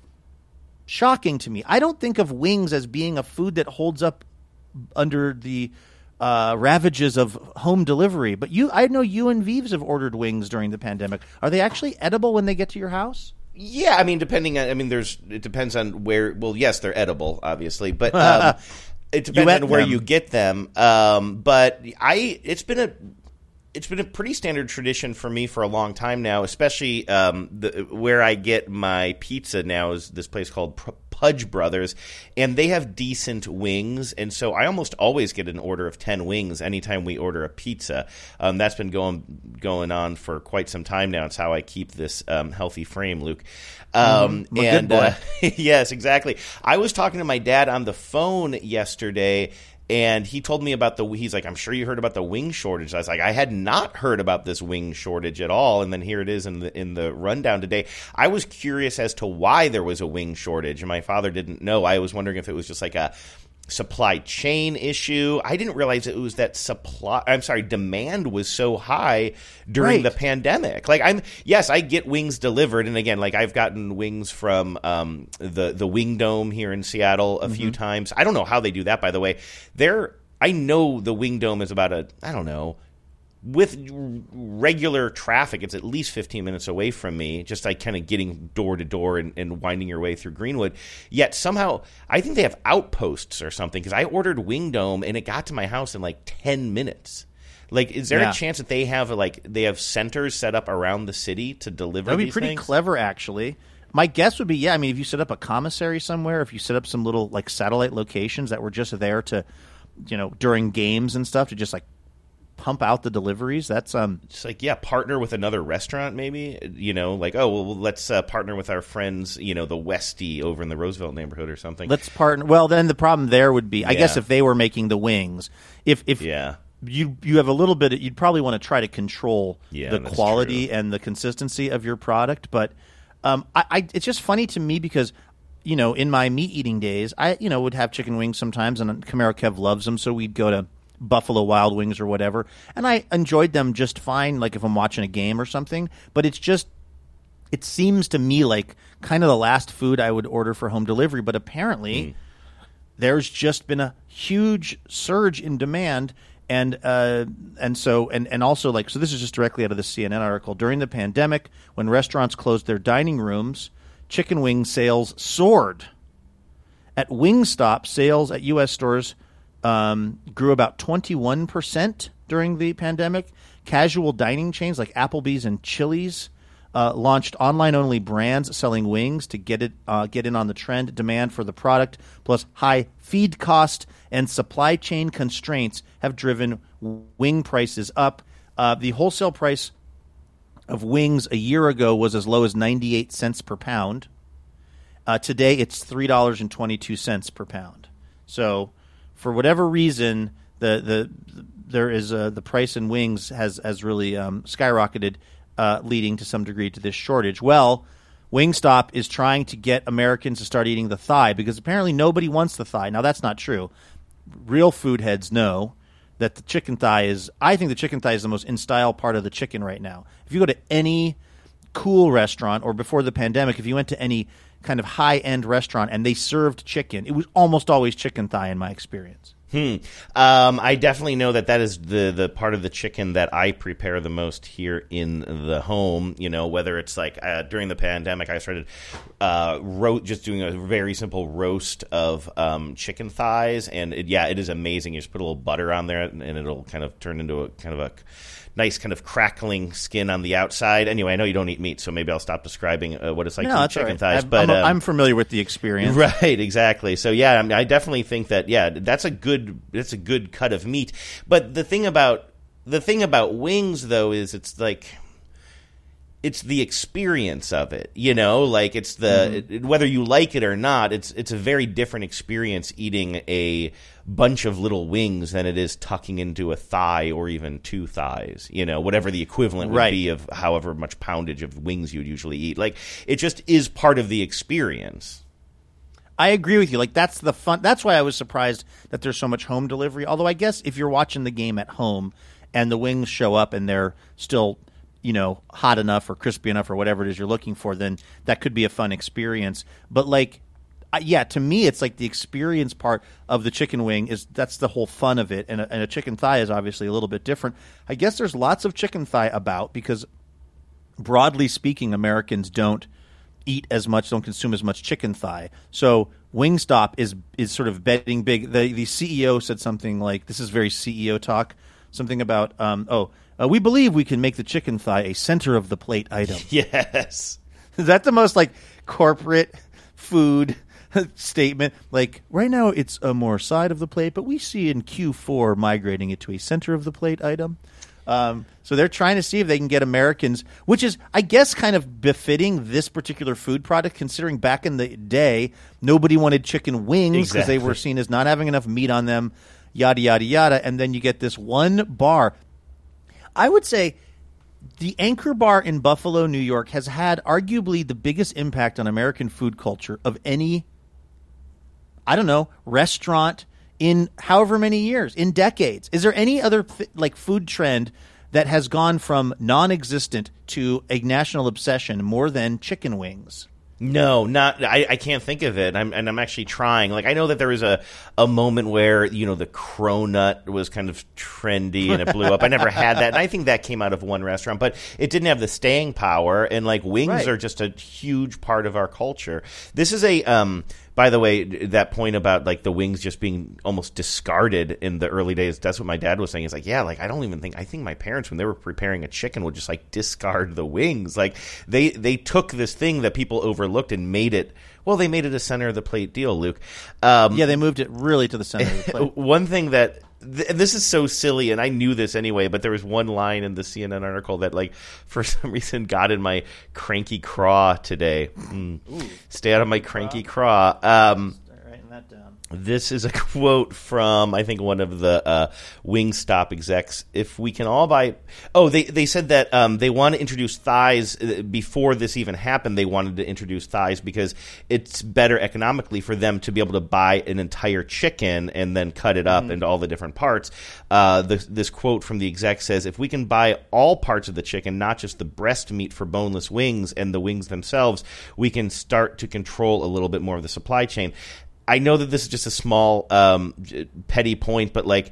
shocking to me. I don't think of wings as being a food that holds up under the uh, ravages of home delivery. But you, I know you and Vives have ordered wings during the pandemic. Are they actually edible when they get to your house? Yeah, I mean, depending on, I mean, there's, it depends on where, well, yes, they're edible, obviously, but um, it depends on where them. you get them. Um, but I, it's been a, it's been a pretty standard tradition for me for a long time now, especially um, the, where I get my pizza now is this place called P- Pudge Brothers, and they have decent wings, and so I almost always get an order of ten wings anytime we order a pizza. Um, that's been going going on for quite some time now. It's how I keep this um, healthy frame, Luke. Um, mm, and good boy. Uh, yes, exactly. I was talking to my dad on the phone yesterday, and he told me about the, he's like, I'm sure you heard about the wing shortage. I was like, I had not heard about this wing shortage at all. And then here it is in the in the rundown today. I was curious as to why there was a wing shortage, and my father didn't know. I was wondering if it was just like a supply chain issue. I didn't realize it was that supply, I'm sorry, demand was so high during Right. the pandemic. Like I'm, yes, I get wings delivered. And again, like I've gotten wings from um, the, the Wing Dome here in Seattle a mm-hmm. few times. I don't know how they do that, by the way. They're, I know the Wing Dome is about a, I don't know, with regular traffic, it's at least fifteen minutes away from me, just like kind of getting door to door and, and winding your way through Greenwood. Yet somehow, I think they have outposts or something, because I ordered Wing Dome and it got to my house in like ten minutes. Like, is there yeah. a chance that they have like they have centers set up around the city to deliver? That would be these pretty things? clever, actually. My guess would be, yeah. I mean, if you set up a commissary somewhere, if you set up some little like satellite locations that were just there to, you know, during games and stuff to just like pump out the deliveries. That's um, just like yeah, partner with another restaurant, maybe. You know, like oh, well, let's uh, partner with our friends, you know, the Westie over in the Roosevelt neighborhood or something. Let's partner. Well, then the problem there would be, I Yeah. guess, if they were making the wings, if if yeah. you you have a little bit, you'd probably want to try to control Yeah, the that's quality true. and the consistency of your product. But um, I, I it's just funny to me because, you know, in my meat eating days, I you know would have chicken wings sometimes, and Camaro Kev loves them, so we'd go to Buffalo Wild Wings or whatever, and I enjoyed them just fine, like if I'm watching a game or something. But it's just, it seems to me like kind of the last food I would order for home delivery. But apparently, mm. there's just been a huge surge in demand, and uh, and so and and also like so. This is just directly out of the C N N article. During the pandemic, when restaurants closed their dining rooms, chicken wing sales soared. At Wingstop, sales at U S stores Um, grew about twenty-one percent during the pandemic. Casual dining chains like Applebee's and Chili's uh, launched online-only brands selling wings to get it uh, get in on the trend. Demand for the product, plus high feed cost and supply chain constraints, have driven wing prices up. Uh, the wholesale price of wings a year ago was as low as ninety-eight cents per pound. Uh, today, it's three dollars and twenty-two cents per pound. So, for whatever reason, the the, the there is a, the price in wings has has really um, skyrocketed, uh, leading to some degree to this shortage. Well, Wingstop is trying to get Americans to start eating the thigh because apparently nobody wants the thigh. Now that's not true. Real food heads know that the chicken thigh is. I think the chicken thigh is the most in style part of the chicken right now. If you go to any cool restaurant, or before the pandemic, if you went to any kind of high-end restaurant and they served chicken, it was almost always chicken thigh in my experience. Hmm. Um, I definitely know that that is the, the part of the chicken that I prepare the most here in the home. You know, whether it's like uh, during the pandemic, I started uh, ro- just doing a very simple roast of um, chicken thighs, and it, yeah, it is amazing. You just put a little butter on there, and, and it'll kind of turn into a kind of a nice kind of crackling skin on the outside. Anyway, I know you don't eat meat, so maybe I'll stop describing uh, what it's like no, to eat that's chicken right. thighs. I'm, but I'm, um, I'm familiar with the experience, right? Exactly. So yeah, I, mean, I definitely think that yeah, that's a good that's a good cut of meat. But the thing about the thing about wings though is it's like it's the experience of it, you know, like it's the mm-hmm. it, whether you like it or not, it's it's a very different experience eating a bunch of little wings than it is tucking into a thigh or even two thighs, you know, whatever the equivalent would right. be of however much poundage of wings you'd usually eat. Like it just is part of the experience. I agree with you. Like that's the fun. That's why I was surprised that there's so much home delivery. Although I guess if you're watching the game at home and the wings show up and they're still, you know, hot enough or crispy enough or whatever it is you're looking for, then that could be a fun experience. But like, yeah, to me, it's like the experience part of the chicken wing is that's the whole fun of it. And a, and a chicken thigh is obviously a little bit different. I guess there's lots of chicken thigh about because broadly speaking, Americans don't eat as much, don't consume as much chicken thigh. So Wingstop is is sort of betting big. The the C E O said something like, this is very C E O talk, something about, um, oh, Uh, we believe we can make the chicken thigh a center of the plate item. Yes. Is that the most like corporate food statement? Like right now it's a more side of the plate, but we see in Q four migrating it to a center of the plate item. Um, so they're trying to see if they can get Americans, which is, I guess, kind of befitting this particular food product, considering back in the day, nobody wanted chicken wings because Exactly. they were seen as not having enough meat on them, yada, yada, yada. And then you get this one bar. I would say the Anchor Bar in Buffalo, New York, has had arguably the biggest impact on American food culture of any, I don't know, restaurant in however many years, in decades. Is there any other like food trend that has gone from non-existent to a national obsession more than chicken wings? No, not I, I can't think of it. I'm, and I'm actually trying. Like I know that there was a, a moment where, you know, the cronut was kind of trendy and it blew up. I never had that. And I think that came out of one restaurant, but it didn't have the staying power. And like wings Right. are just a huge part of our culture. This is a um by the way, that point about like the wings just being almost discarded in the early days, that's what my dad was saying. He's like, yeah, like I don't even think, I think my parents, when they were preparing a chicken, would just like discard the wings. Like they, they took this thing that people overlooked and made it, well, they made it a center of the plate deal, Luke. Um, Yeah, they moved it really to the center of the plate. One thing that, th- and this is so silly, and I knew this anyway, but there was one line in the C N N article that, like, for some reason got in my cranky craw today. Mm. Stay out of my cranky craw. Um, Start writing that down. This is a quote from, I think, one of the uh, Wingstop execs. If we can all buy... Oh, they, they said that um, they want to introduce thighs. Before this even happened, they wanted to introduce thighs because it's better economically for them to be able to buy an entire chicken and then cut it up mm. into all the different parts. Uh, this, this quote from the exec says, if we can buy all parts of the chicken, not just the breast meat for boneless wings and the wings themselves, we can start to control a little bit more of the supply chain. I know that this is just a small, um, petty point, but like,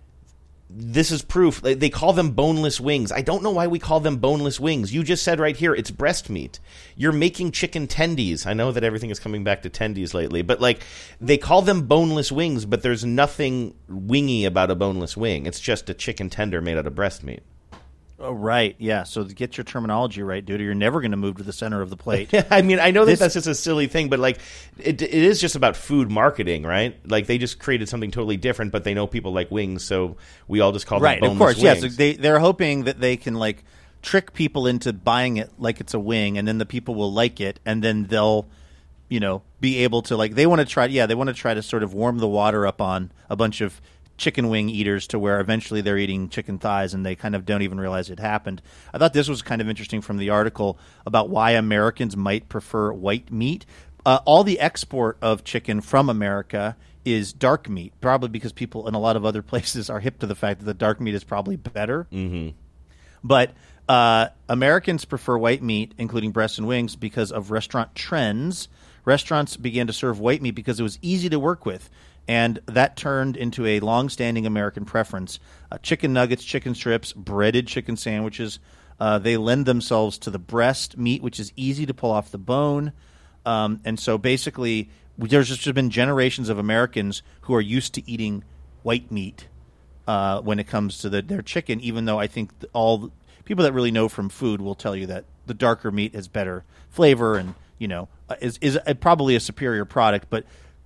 this is proof. They call them boneless wings. I don't know why we call them boneless wings. You just said right here, it's breast meat. You're making chicken tendies. I know that everything is coming back to tendies lately, but like, they call them boneless wings, but there's nothing wingy about a boneless wing. It's just a chicken tender made out of breast meat. Oh, right, yeah. So to get your terminology right, dude, or you're never going to move to the center of the plate. I mean, I know that This- that's just a silly thing, but like, it, it is just about food marketing, right? Like, they just created something totally different, but they know people like wings, so we all just call them Right, boneless of course, wings. yes. They, they're hoping that they can, like, trick people into buying it like it's a wing, and then the people will like it, and then they'll, you know, be able to, like, they want to try, yeah, they want to try to sort of warm the water up on a bunch of chicken wing eaters to where eventually they're eating chicken thighs and they kind of don't even realize it happened. I thought this was kind of interesting from the article about why Americans might prefer white meat. Uh, all the export of chicken from America is dark meat, probably because people in a lot of other places are hip to the fact that the dark meat is probably better. Mm-hmm. But uh, Americans prefer white meat, including breasts and wings, because of restaurant trends. Restaurants began to serve white meat because it was easy to work with. And that turned into a long-standing American preference. Uh, chicken nuggets, chicken strips, breaded chicken sandwiches, uh, they lend themselves to the breast meat, which is easy to pull off the bone. Um, and so basically, there's just been generations of Americans who are used to eating white meat uh, when it comes to the, their chicken, even though I think all people that really know from food will tell you that the darker meat has better flavor and, you know, is, is a, probably a superior product. But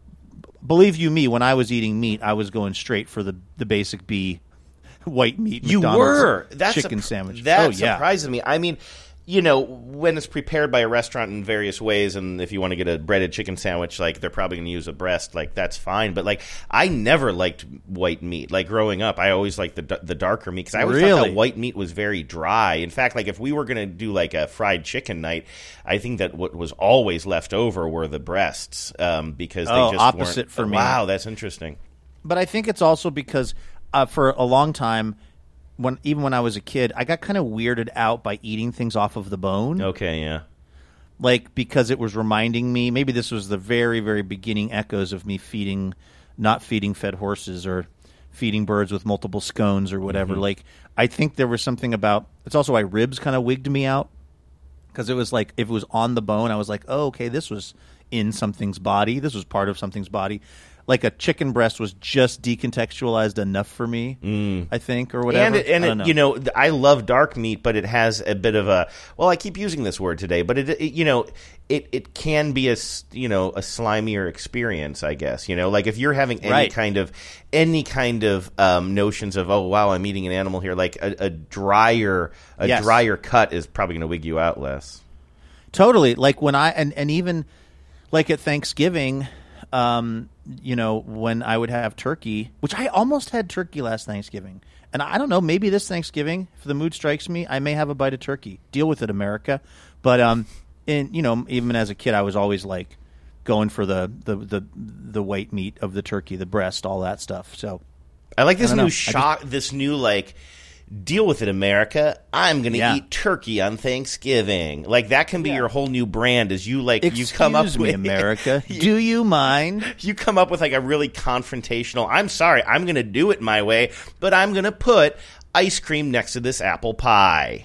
believe you me, when I was eating meat, I was going straight for the, the basic B white meat You McDonald's were That's chicken a, sandwich. That oh, yeah. surprises me. I mean, you know, when it's prepared by a restaurant in various ways, and if you want to get a breaded chicken sandwich, like, they're probably going to use a breast, like, that's fine. But, like, I never liked white meat. Like, growing up, I always liked the the darker meat, because I always Really? thought that white meat was very dry. In fact, like, if we were going to do, like, a fried chicken night, I think that what was always left over were the breasts, um, because they Oh, just opposite weren't. for me. Wow, that's interesting. But I think it's also because uh, for a long time, when even when I was a kid, I got kind of weirded out by eating things off of the bone. Okay, yeah. Like, because it was reminding me, maybe this was the very, very beginning echoes of me feeding, not feeding fed horses or feeding birds with multiple scones or whatever. Mm-hmm. Like, I think there was something about, it's also why ribs kind of wigged me out. Because it was like, if it was on the bone, I was like, oh, okay, this was in something's body. This was part of something's body. like a chicken breast was just decontextualized enough for me, mm. I think, or whatever. And, it, and I it, don't know. you know, I love dark meat, but it has a bit of a, well, I keep using this word today, but it, it you know, it, it can be a, you know, a slimier experience, I guess, you know, like if you're having any right. kind of, any kind of um, notions of, oh, wow, I'm eating an animal here, like a, a drier, a yes. drier cut is probably going to wig you out less. Totally. Like when I, and, and even like at Thanksgiving, um, you know, when I would have turkey, which I almost had turkey last Thanksgiving. And I don't know, maybe this Thanksgiving, if the mood strikes me, I may have a bite of turkey. Deal with it, America. But, um, in, you know, even as a kid, I was always like going for the, the, the, the white meat of the turkey, the breast, all that stuff. So I like this I new know. shock, just, this new like, deal with it, America. I'm going to yeah. eat turkey on Thanksgiving. Like that can be yeah. your whole new brand. As you like, Excuse you come up me, with America. Do you mind? You come up with like a really confrontational. I'm sorry, I'm going to do it my way, but I'm going to put ice cream next to this apple pie.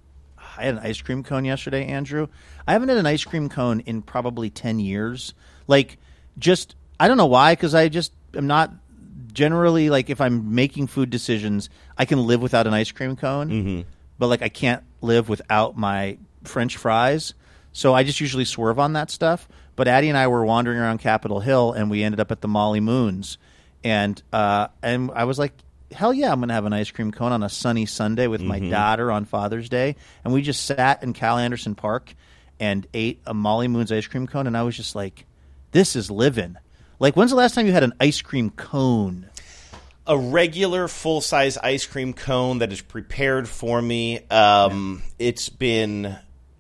I had an ice cream cone yesterday, Andrew. I haven't had an ice cream cone in probably ten years. Like, just I don't know why, because I just am not. Generally, like if I'm making food decisions, I can live without an ice cream cone, mm-hmm. but like I can't live without my French fries. So I just usually swerve on that stuff. But Addie and I were wandering around Capitol Hill, and we ended up at the Molly Moons, and uh, and I was like, hell yeah, I'm going to have an ice cream cone on a sunny Sunday with my mm-hmm. daughter on Father's Day, and we just sat in Cal Anderson Park and ate a Molly Moons ice cream cone, and I was just like, this is living. Like, when's the last time you had an ice cream cone? A regular full-size ice cream cone that is prepared for me. Um, yeah. It's been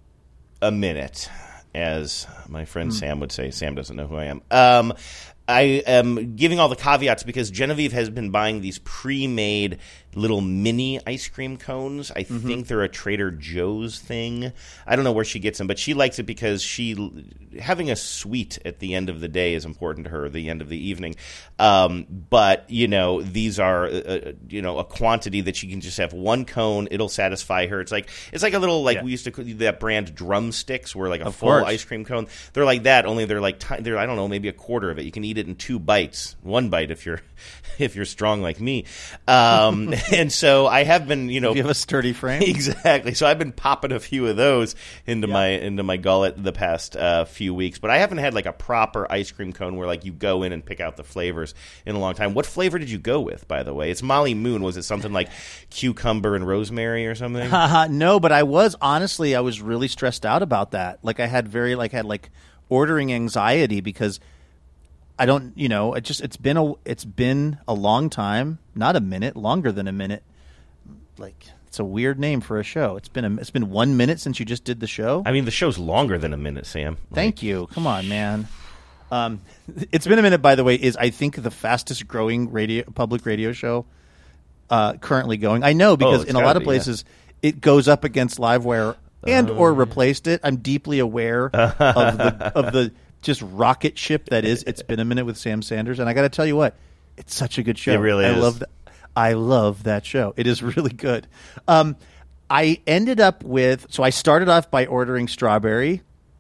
a minute, as my friend mm. Sam would say. Sam doesn't know who I am. Um, I am giving all the caveats because Genevieve has been buying these pre-made little mini ice cream cones. I mm-hmm. think they're a Trader Joe's thing. I don't know where she gets them, but she likes it because she having a sweet at the end of the day is important to her, the end of the evening. Um, but, you know, these are, uh, you know, a quantity that she can just have one cone. It'll satisfy her. It's like it's like a little, like, yeah. we used to call that brand Drumsticks, where like a of full course. ice cream cone. They're like that, only they're like, t- they're, I don't know, maybe a quarter of it. You can eat it in two bites. One bite if you're if you're strong like me. Um, and so I have been, you know, you have a sturdy frame. Exactly. So I've been popping a few of those into yeah. my into my gullet the past uh, few weeks. But I haven't had like a proper ice cream cone where like you go in and pick out the flavors in a long time. What flavor did you go with, by the way? It's Molly Moon. Was it something like cucumber and rosemary or something? No, but I was honestly I was really stressed out about that. Like I had very like had like ordering anxiety because I don't, you know, it just it's been a it's been a long time, not a minute, longer than a minute. Like it's a weird name for a show. It's been a, it's been one minute since you just did the show. I mean, the show's longer than a minute, Sam. Like, thank you. Come on, man. Um, it's been a minute. By the way, is I think the fastest growing radio public radio show uh, currently going. I know because oh, in a lot of be, places yeah. it goes up against Livewire and uh, or replaced it. I'm deeply aware of the of the. just rocket ship that is It's Been a Minute with Sam Sanders, and I got to tell you what, it's such a good show. It really I is. Love that. I love that show. It is really good. Um, I ended up with so I started off by ordering strawberry,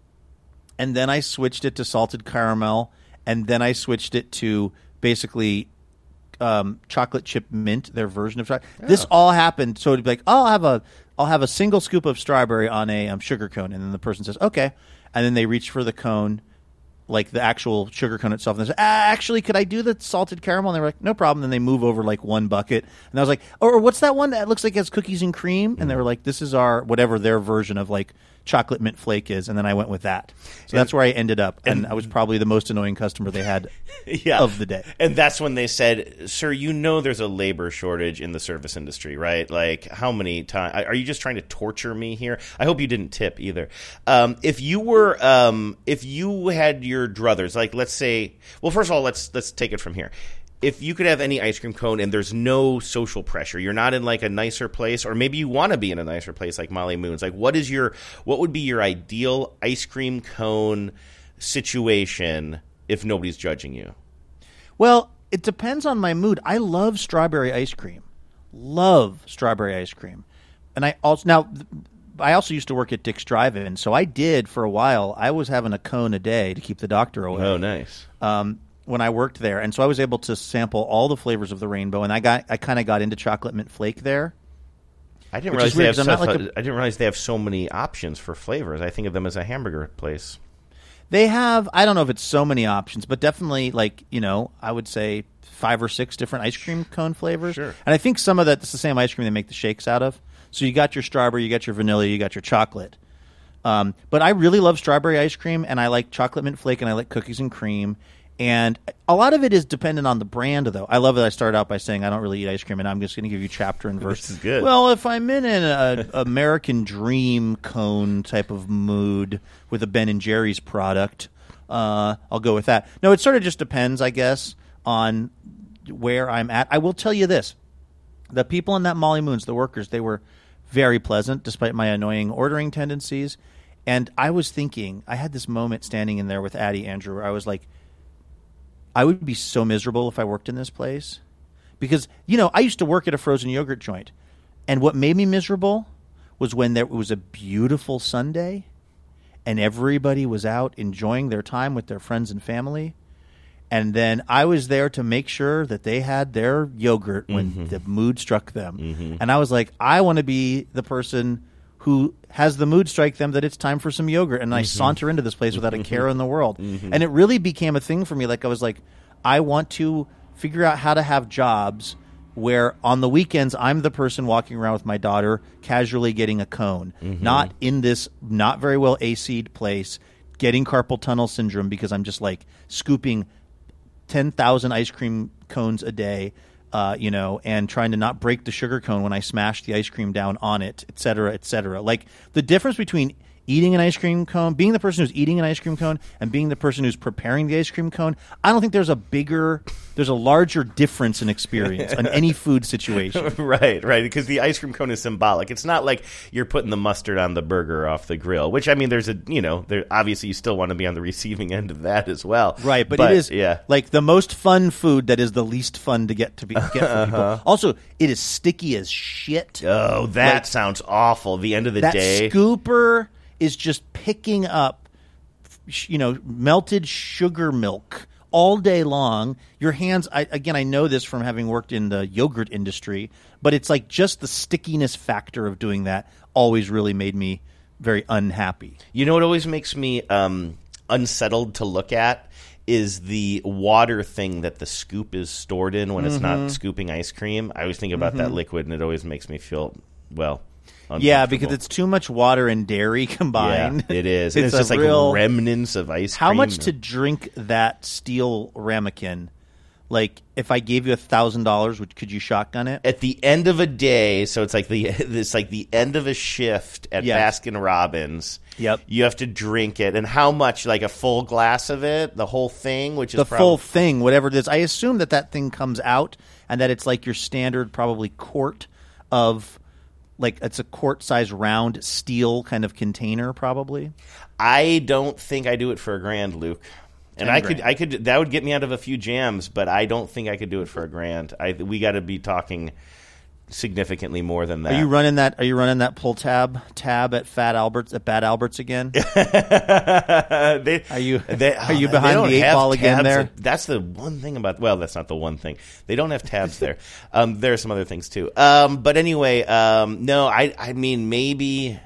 and then I switched it to salted caramel, and then I switched it to basically um, chocolate chip mint, their version of chocolate. Oh. This all happened so it'd be like, oh, I'll have a I'll have a single scoop of strawberry on a um, sugar cone, and then the person says okay, and then they reach for the cone. Like the actual sugar cone itself. And they say, ah, actually, could I do the salted caramel? And they were like, no problem. Then they move over like one bucket. And I was like, or what's that one that looks like it has cookies and cream? And they were like, this is our, whatever their version of like chocolate mint flake is. And then I went with that. So and, that's where I ended up. And, and I was probably the most annoying customer they had yeah. of the day. And that's when they said, sir, you know there's a labor shortage in the service industry, right? Like how many times, are you just trying to torture me here? I hope you didn't tip either. Um, if you were, um, if you had your druthers, like let's say, well, first of all, let's let's take it from here. If you could have any ice cream cone and there's no social pressure, you're not in like a nicer place, or maybe you want to be in a nicer place like Molly Moon's. Like, what is your, what would be your ideal ice cream cone situation if nobody's judging you? Well, it depends on my mood. I love strawberry ice cream. Love strawberry ice cream, and I also now. I also used to work at Dick's Drive-In, so I did for a while. I was having a cone a day to keep the doctor away. Oh, nice. Um, when I worked there, and so I was able to sample all the flavors of the rainbow, and I got I kind of got into chocolate mint flake there. I didn't realize they have such, like a, I didn't realize they have so many options for flavors. I think of them as a hamburger place. They have, I don't know if it's so many options, but definitely, like, you know, I would say five or six different ice cream cone flavors. Sure. And I think some of that, it's the same ice cream they make the shakes out of. So you got your strawberry, you got your vanilla, you got your chocolate. Um, but I really love strawberry ice cream, and I like chocolate mint flake, and I like cookies and cream. And a lot of it is dependent on the brand, though. I love that I started out by saying I don't really eat ice cream, and I'm just going to give you chapter and verse. This is good. Well, if I'm in an a American Dream cone type of mood with a Ben and Jerry's product, uh, I'll go with that. No, it sort of just depends, I guess, on where I'm at. I will tell you this. The people in that Molly Moons, the workers, they were very pleasant, despite my annoying ordering tendencies. And I was thinking, I had this moment standing in there with Addie Andrew where I was like, I would be so miserable if I worked in this place. Because, you know, I used to work at a frozen yogurt joint. And what made me miserable was when there was a beautiful Sunday and everybody was out enjoying their time with their friends and family. And then I was there to make sure that they had their yogurt when Mm-hmm. the mood struck them. Mm-hmm. And I was like, I want to be the person who has the mood strike them that it's time for some yogurt. And I Mm-hmm. saunter into this place without a care in the world. Mm-hmm. And it really became a thing for me. Like I was like, I want to figure out how to have jobs where on the weekends I'm the person walking around with my daughter casually getting a cone. Mm-hmm. Not in this not very well A C'd place getting carpal tunnel syndrome because I'm just like scooping ten thousand ice cream cones a day, uh, you know, and trying to not break the sugar cone when I smash the ice cream down on it, et cetera, et cetera. Like the difference between eating an ice cream cone, being the person who's eating an ice cream cone, and being the person who's preparing the ice cream cone, I don't think there's a bigger, there's a larger difference in experience in any food situation. Right, right, because the ice cream cone is symbolic. It's not like you're putting the mustard on the burger off the grill, which, I mean, there's a, you know, there obviously you still want to be on the receiving end of that as well. Right, but, but it is yeah. like the most fun food that is the least fun to get to be, get for Uh-huh. people. Also, it is sticky as shit. Oh, that Like, sounds awful. The end of the that day. scooper is just picking up, you know, melted sugar milk all day long. Your hands, I, again, I know this from having worked in the yogurt industry, but it's like just the stickiness factor of doing that always really made me very unhappy. You know what always makes me um, unsettled to look at is the water thing that the scoop is stored in when it's Mhm. not scooping ice cream. I always think about that Mhm. liquid, and it always makes me feel, well, Yeah, because it's too much water and dairy combined. Yeah, it is. And It's it's, just a like real- remnants of ice How cream. much to drink that steel ramekin? Like, if I gave you a thousand dollars, could you shotgun it? At the end of a day, so it's like the it's like the end of a shift at Yes. Baskin Robbins. Yep. You have to drink it, and how much? Like a full glass of it, the whole thing, which is The prob- full thing, whatever it is. I assume that that thing comes out and that it's like your standard, probably quart of, like it's a quart-size round steel kind of container, probably. I don't think I do it for a grand, Luke. And Ten I could, grand. I could, that would get me out of a few jams, but I don't think I could do it for a grand. I, we got to be talking significantly more than that. Are you running that? Are you running that pull tab tab at Fat Alberts at Bad Alberts again? they, are you they, are you they behind don't the eight have ball again? tabs. There, That's the one thing about. Well, that's not the one thing. They don't have tabs there. Um, there are some other things too. Um, but anyway, um, no, I, I mean maybe.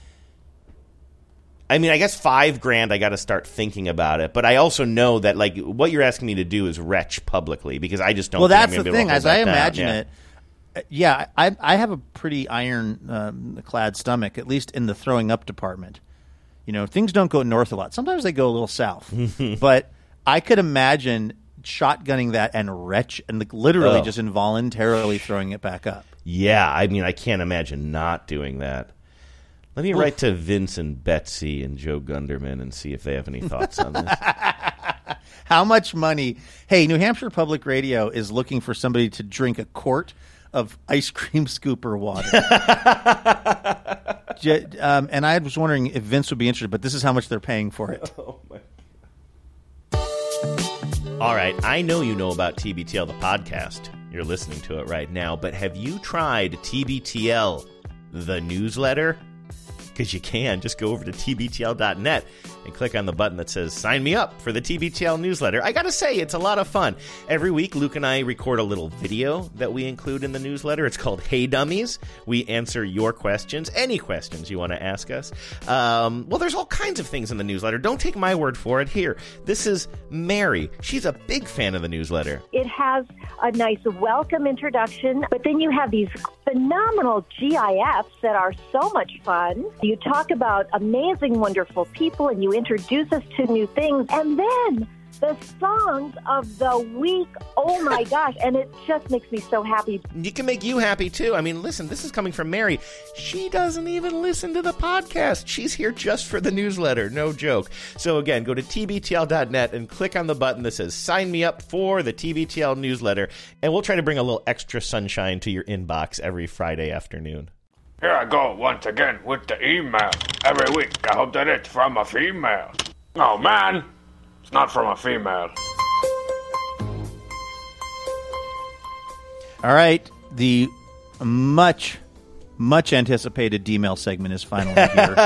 I mean, I guess five grand. I got to start thinking about it. But I also know that like what you're asking me to do is retch publicly because I just don't. well, think that's I'm gonna the be able thing. to hold As I that down. imagine Yeah. it, uh, yeah, I I have a pretty iron um, clad stomach, at least in the throwing up department. You know, things don't go north a lot. Sometimes they go a little south. But I could imagine shotgunning that and retch and like, literally Oh. just involuntarily throwing it back up. Yeah, I mean, I can't imagine not doing that. Let me Oof. write to Vince and Betsy and Joe Gunderman and see if they have any thoughts on this. How much money? Hey, New Hampshire Public Radio is looking for somebody to drink a quart of ice cream scooper water. J- um, and I was wondering if Vince would be interested, but this is how much they're paying for it. Oh my. All right, I know you know about T B T L, the podcast. You're listening to it right now, but have you tried T B T L, the newsletter? because you can. Just go over to T B T L dot net and click on the button that says sign me up for the T B T L newsletter. I gotta say, it's a lot of fun. Every week, Luke and I record a little video that we include in the newsletter. It's called Hey Dummies. We answer your questions, any questions you want to ask us. Um, well, there's all kinds of things in the newsletter. Don't take my word for it. Here, this is Mary. She's a big fan of the newsletter. It has a nice welcome introduction, but then you have these phenomenal G I Fs that are so much fun. You talk about amazing, wonderful people, and you introduce us to new things, and then the songs of the week, oh my gosh, and it just makes me so happy. It can make you happy, too. I mean, listen, this is coming from Mary. She doesn't even listen to the podcast. She's here just for the newsletter. No joke. So, again, go to T B T L dot net and click on the button that says sign me up for the T B T L newsletter, and we'll try to bring a little extra sunshine to your inbox every Friday afternoon. Here I go once again with the email. Every week, I hope that it's from a female. Oh, man. It's not from a female. All right. The much, much anticipated D-mail segment is finally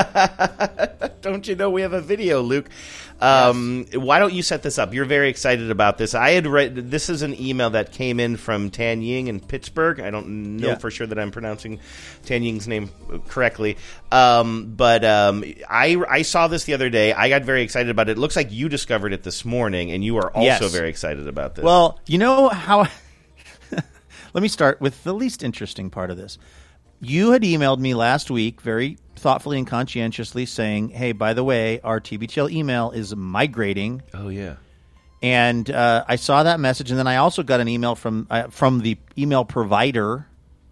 here. Don't you know we have a video, Luke? Um, yes. Why don't you set this up? You're very excited about this. I had read this is an email that came in from Tan Ying in Pittsburgh. I don't know yeah. for sure that I'm pronouncing Tan Ying's name correctly, um, but um, I I saw this the other day. I got very excited about it. It looks like you discovered it this morning, and you are also yes. very excited about this. Well, you know how. Let me start with the least interesting part of this. You had emailed me last week very thoughtfully and conscientiously saying, hey, by the way, our T B T L email is migrating. Oh, yeah. And uh, I saw that message, and then I also got an email from uh, from the email provider,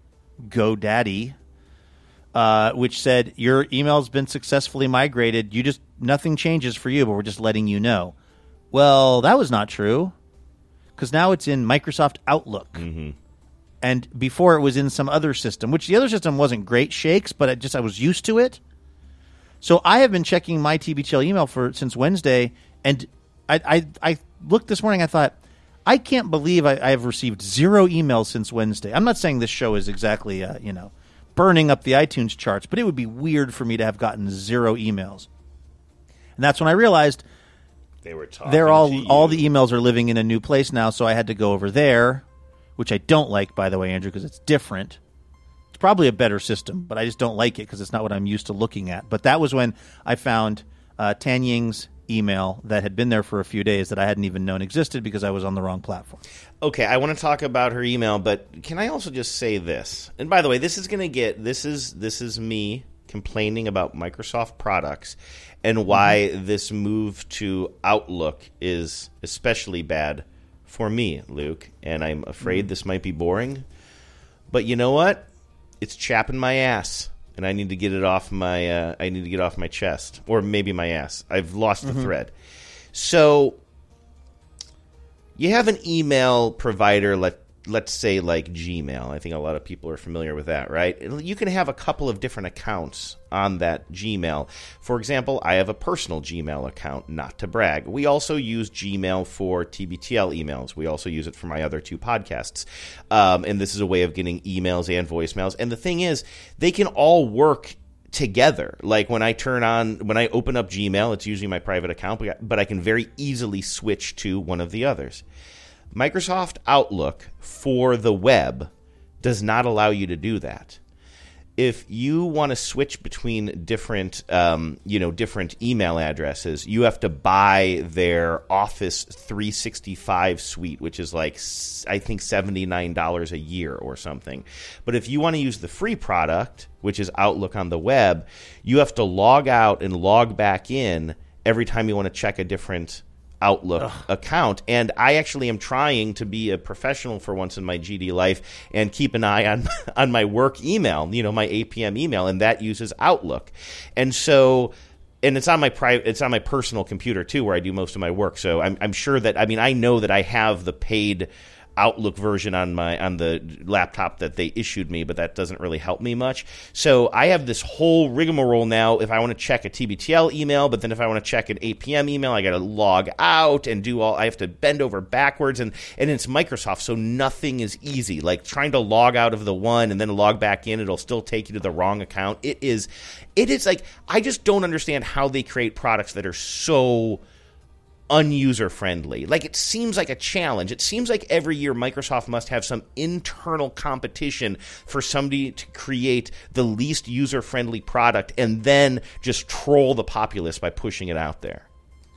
GoDaddy, uh, which said, your email's been successfully migrated. You just nothing changes for you, but we're just letting you know. Well, that was not true, because now it's in Microsoft Outlook. Mm-hmm. And before it was in some other system, which the other system wasn't great shakes, but I just I was used to it. So I have been checking my T B T L email for since Wednesday, and I I, I looked this morning. I thought, I can't believe I, I have received zero emails since Wednesday. I'm not saying this show is exactly uh, you know burning up the iTunes charts, but it would be weird for me to have gotten zero emails. And that's when I realized they were talking they're all to you. all the emails are living in a new place now. So I had to go over there. Which I don't like, by the way, Andrew, because it's different. It's probably a better system, but I just don't like it because it's not what I'm used to looking at. But that was when I found uh, Tan Ying's email that had been there for a few days that I hadn't even known existed because I was on the wrong platform. Okay, I want to talk about her email, but can I also just say this? And by the way, this is going to get this is this is me complaining about Microsoft products and why mm-hmm. this move to Outlook is especially bad for me, Luke, and I'm afraid mm. this might be boring, but you know what? It's chapping my ass, and I need to get it off my. Uh, I need to get off my chest, or maybe my ass. I've lost mm-hmm. the thread. So you have an email provider, let let's say like Gmail. I think a lot of people are familiar with that, right? You can have a couple of different accounts on that Gmail. For example, I have a personal Gmail account, not to brag. We also use Gmail for T B T L emails. We also use it for my other two podcasts. Um, and this is a way of getting emails and voicemails. And the thing is, they can all work together. Like when I turn on, when I open up Gmail, it's usually my private account, but I can very easily switch to one of the others. Microsoft Outlook for the web does not allow you to do that. If you want to switch between different, um, you know, different email addresses, you have to buy their Office three sixty-five suite, which is like, I think, seventy-nine dollars a year or something. But if you want to use the free product, which is Outlook on the web, you have to log out and log back in every time you want to check a different Outlook Ugh. account. And I actually am trying to be a professional for once in my G D life and keep an eye on on my work email, you know, my A P M email, and that uses Outlook. And so, and it's on my private, it's on my personal computer too, where I do most of my work. So I'm I'm sure that, I mean, I know that I have the paid Outlook version on my on the laptop that they issued me, but that doesn't really help me much. So I have this whole rigmarole now. If I want to check a T B T L email, but then if I want to check an eight p.m. email, I got to log out and do all. I have to bend over backwards, and and it's Microsoft, so nothing is easy. Like trying to log out of the one and then log back in, it'll still take you to the wrong account. It is, it is like I just don't understand how they create products that are so unuser friendly. Like it seems like a challenge. It seems like every year Microsoft must have some internal competition for somebody to create the least user friendly product and then just troll the populace by pushing it out there.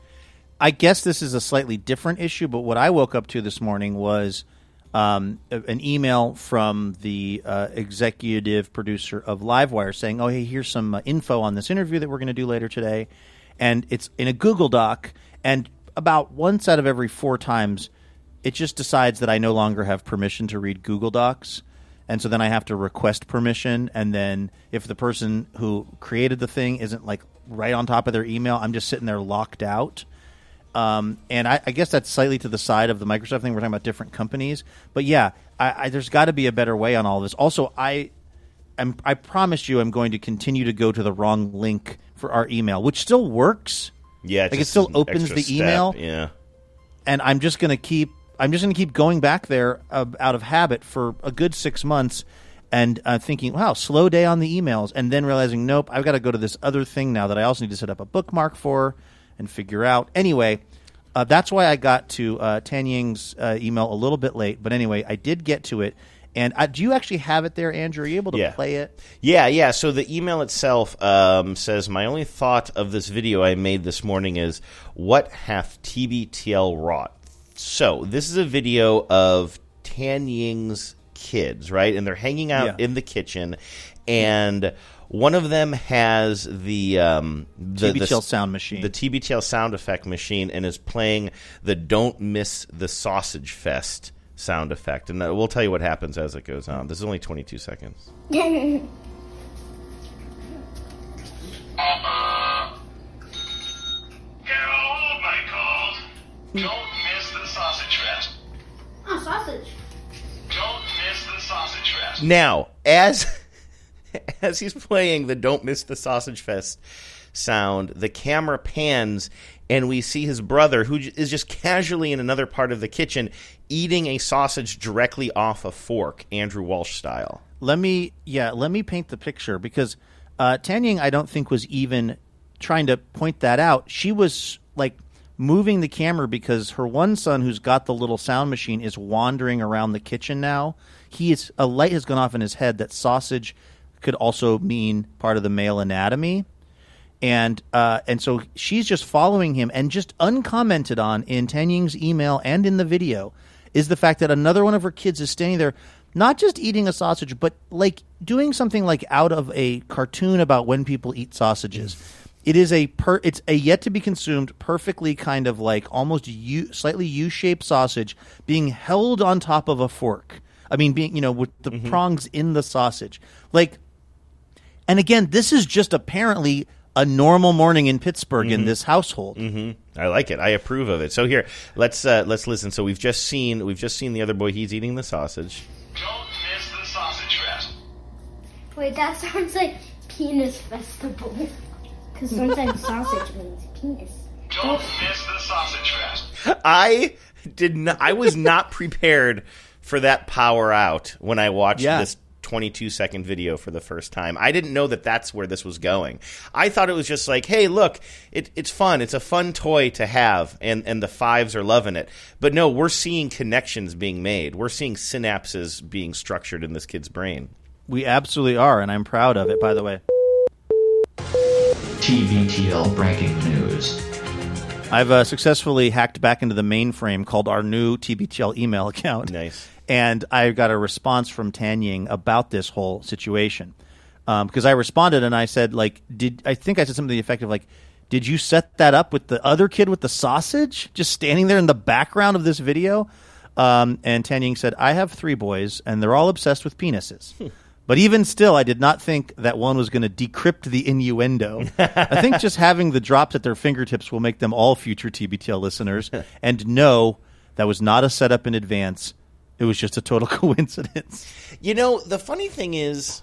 I guess this is a slightly different issue, but what I woke up to this morning was um, an email from the uh, executive producer of Livewire saying, oh, hey, here's some uh, info on this interview that we're going to do later today. And it's in a Google Doc, and about once out of every four times, it just decides that I no longer have permission to read Google Docs. And so then I have to request permission. And then if the person who created the thing isn't like right on top of their email, I'm just sitting there locked out. Um, and I, I guess that's slightly to the side of the Microsoft thing. We're talking about different companies. But yeah, I, I, there's got to be a better way on all of this. Also, I, I'm, I promised you I'm going to continue to go to the wrong link for our email, which still works. Yeah, like it still opens the email. Step. Yeah, and I'm just gonna keep. I'm just gonna keep going back there uh, out of habit for a good six months, and uh, thinking, "Wow, slow day on the emails," and then realizing, "Nope, I've got to go to this other thing now that I also need to set up a bookmark for and figure out." Anyway, uh, that's why I got to uh, Tan Ying's uh, email a little bit late. But anyway, I did get to it. And uh, do you actually have it there, Andrew? Are you able to yeah. play it? Yeah, yeah. So the email itself um, says, my only thought of this video I made this morning is, what hath T B T L wrought? So this is a video of Tan Ying's kids, right? And they're hanging out yeah. in the kitchen, and one of them has the, um, the T B T L the, sound machine. The T B T L sound effect machine, and is playing the Don't Miss the Sausage Fest sound effect, and we'll tell you what happens as it goes on. This is only twenty-two seconds. Get all my calls. Don't miss the sausage fest. Oh, sausage. Don't miss the sausage fest. Now, as as he's playing the Don't Miss the Sausage Fest sound, the camera pans, and we see his brother, who is just casually in another part of the kitchen, eating a sausage directly off a fork, Andrew Walsh style. Let me, yeah, let me paint the picture, because uh, Tan Ying, I don't think, was even trying to point that out. She was, like, moving the camera because her one son, who's got the little sound machine, is wandering around the kitchen now. He is, a light has gone off in his head that sausage could also mean part of the male anatomy. And uh, and so she's just following him, and just uncommented on in Tan Ying's email and in the video is the fact that another one of her kids is standing there, not just eating a sausage, but like doing something like out of a cartoon about when people eat sausages. It is a per, it's a yet to be consumed, perfectly kind of like almost U, slightly U-shaped sausage being held on top of a fork. I mean, being, you know, with the mm-hmm. prongs in the sausage. Like, and again, this is just apparently a normal morning in Pittsburgh mm-hmm. in this household. Mm-hmm. I like it. I approve of it. So here, let's uh, let's listen. So we've just seen we've just seen the other boy. He's eating the sausage. Don't miss the sausage fest. Wait, that sounds like penis festival. Because sometimes sausage means penis. Don't miss the sausage fest. I did not. I was not prepared for that power out when I watched yeah. this twenty-two second video for the first time. I didn't know that that's where this was going. I thought it was just like, hey, look, it, it's fun. It's a fun toy to have, and, and the fives are loving it. But no, we're seeing connections being made. We're seeing synapses being structured in this kid's brain. We absolutely are, and I'm proud of it, by the way. T B T L breaking news. I've uh, successfully hacked back into the mainframe called our new T B T L email account. Nice. And I got a response from Tan Ying about this whole situation. Um, because I responded and I said, like, did I think I said something to the effect of, like, did you set that up with the other kid with the sausage just standing there in the background of this video? Um, and Tan Ying said, I have three boys, and they're all obsessed with penises. But even still, I did not think that one was going to decrypt the innuendo. I think just having the drops at their fingertips will make them all future T B T L listeners. And no, that was not a setup in advance. it was just a total coincidence. You know, the funny thing is,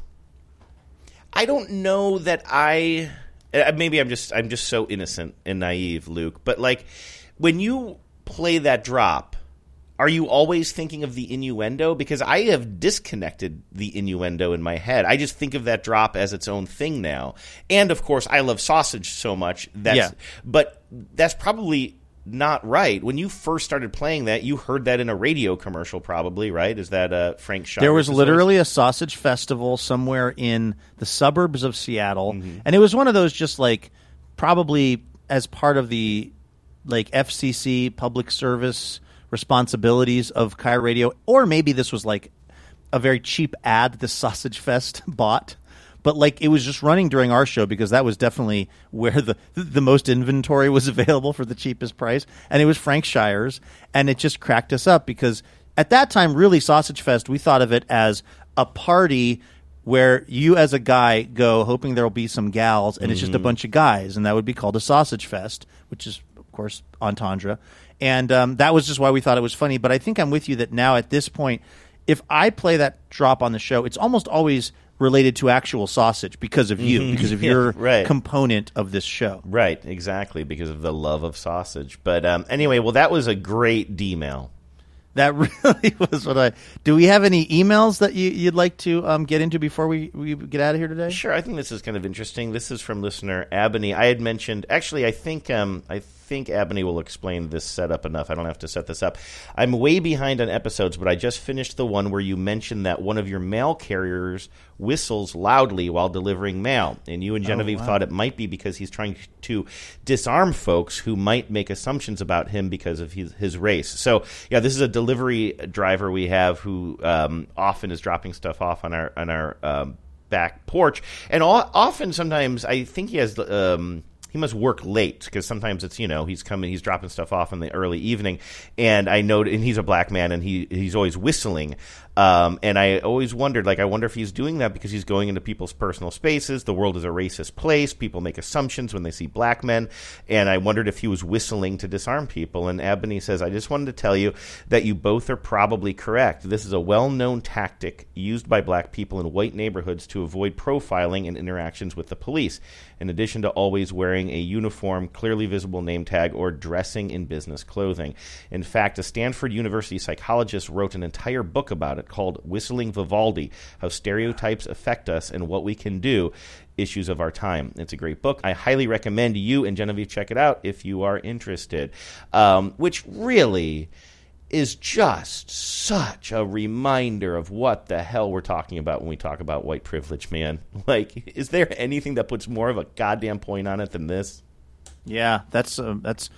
I don't know that I. Maybe I'm just I'm just so innocent and naive, Luke. But like, when you play that drop, are you always thinking of the innuendo? Because I have disconnected the innuendo in my head. I just think of that drop as its own thing now. And of course, I love sausage so much. That's, yeah. But that's probably not right. When you first started playing that, you heard that in a radio commercial, probably, right? Is that uh, Frank Shire? There was literally a sausage festival somewhere in the suburbs of Seattle, Mm-hmm. and it was one of those just like probably as part of the like F C C public service responsibilities of Kaya Radio, or maybe this was like a very cheap ad that the Sausage Fest bought. But like it was just running during our show because that was definitely where the the most inventory was available for the cheapest price. And it was Frank Shire's, and it just cracked us up because at that time, really, Sausage Fest, we thought of it as a party where you as a guy go hoping there'll be some gals, and mm-hmm. it's just a bunch of guys, and that would be called a Sausage Fest, which is, of course, entendre. And um, that was just why we thought it was funny. But I think I'm with you that now at this point, if I play that drop on the show, it's almost always related to actual sausage because of you, mm-hmm. because of yeah, your right. component of this show. Right, exactly, because of the love of sausage. But um, anyway, well, that was a great D-mail. That really was what I... Do we have any emails that you, you'd like to um, get into before we, we get out of here today? Sure, I think this is kind of interesting. This is from listener Abney. I had mentioned... Actually, I think um, I think Abney will explain this setup enough. I don't have to set this up. I'm way behind on episodes, but I just finished the one where you mentioned that one of your mail carriers whistles loudly while delivering mail. And you and Genevieve oh, wow. thought it might be because he's trying to disarm folks who might make assumptions about him because of his, his race. So, yeah, this is a delivery driver we have who um, often is dropping stuff off on our on our um, back porch. And all, often, sometimes, I think he has... Um, he must work late because sometimes it's, you know, he's coming, he's dropping stuff off in the early evening. And I know, and he's a black man and he he's always whistling. Um, and I always wondered, like, I wonder if he's doing that because he's going into people's personal spaces. The world is a racist place. People make assumptions when they see black men. And I wondered if he was whistling to disarm people. And Abney says, I just wanted to tell you that you both are probably correct. This is a well-known tactic used by black people in white neighborhoods to avoid profiling and interactions with the police, in addition to always wearing a uniform, clearly visible name tag, or dressing in business clothing. In fact, a Stanford University psychologist wrote an entire book about it called Whistling Vivaldi, How Stereotypes Affect Us and What We Can Do, Issues of Our Time. It's a great book. I highly recommend you and Genevieve check it out if you are interested, um, which really is just such a reminder of what the hell we're talking about when we talk about white privilege, man. Like, is there anything that puts more of a goddamn point on it than this? Yeah, that's uh, that's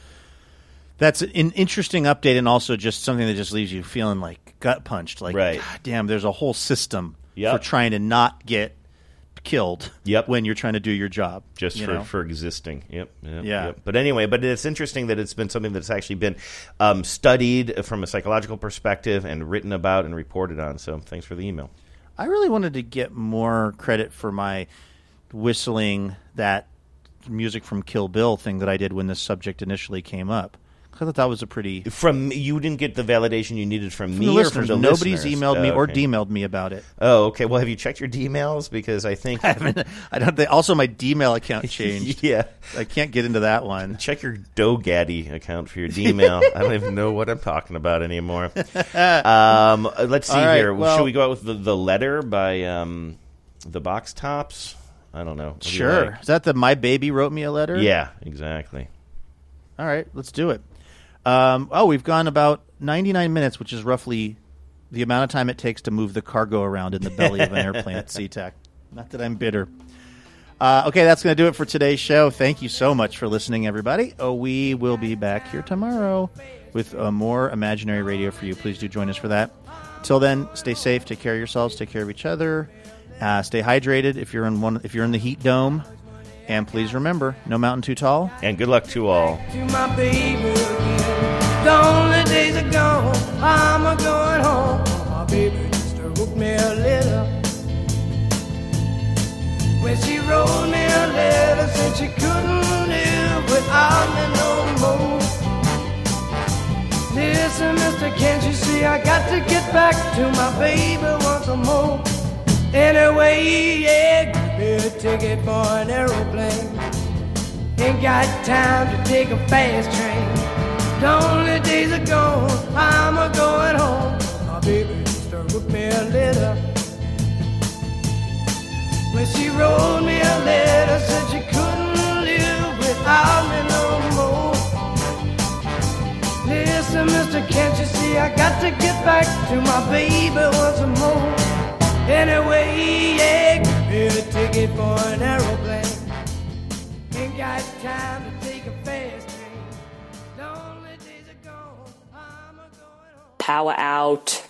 that's an interesting update, and also just something that just leaves you feeling like gut punched. Like, right. God damn, there's a whole system yep. for trying to not get killed yep. when you're trying to do your job. Just for, know? for existing. Yep. yep yeah. Yep. But anyway, but it's interesting that it's been something that's actually been um, studied from a psychological perspective and written about and reported on. So thanks for the email. I really wanted to get more credit for my whistling that music from Kill Bill thing that I did when this subject initially came up. I thought that was a pretty... From you didn't get the validation you needed from, from me the or listeners. from the Nobody's listeners? emailed me oh, or okay. D-mailed me about it. Oh, okay. Well, have you checked your D-mails? Because I think... I haven't. I don't think, also, my D-mail account changed. yeah. I can't get into that one. Check your DoGaddy account for your D-mail. I don't even know what I'm talking about anymore. Um, let's see right, here. well, Should we go out with the, the letter by um, the Box Tops? I don't know. What sure. Do like? Is that the My Baby Wrote Me a Letter? Yeah, exactly. All right, let's do it. Um, oh, we've gone about ninety-nine minutes, which is roughly the amount of time it takes to move the cargo around in the belly of an airplane at SeaTac. Not that I'm bitter. Uh, okay, that's going to do it for today's show. Thank you so much for listening, everybody. Oh, we will be back here tomorrow with uh, more Imaginary Radio for you. Please do join us for that. Till then, stay safe, take care of yourselves, take care of each other. Uh, stay hydrated if you're in one. If you're in the heat dome, and please remember, no mountain too tall. And good luck to all. To my baby, the only days are gone. I'm a going home. My baby just wrote me a letter. When she wrote me a letter, said she couldn't live without me no more. Listen, Mister, can't you see? see, I got to get back to my baby once more. Anyway, yeah, give me a ticket for an aeroplane. Ain't got time to take a fast train. The only days are gone, I'm a going home. My baby used to wrote me a letter. When she wrote me a letter, said she couldn't live without me no more. Listen, mister, can't you see I got to get back to my baby once more. Anyway, yeah, give me a ticket for an aeroplane. Ain't got time to take a fast train. The only days are gone, I'm a going home. Power out.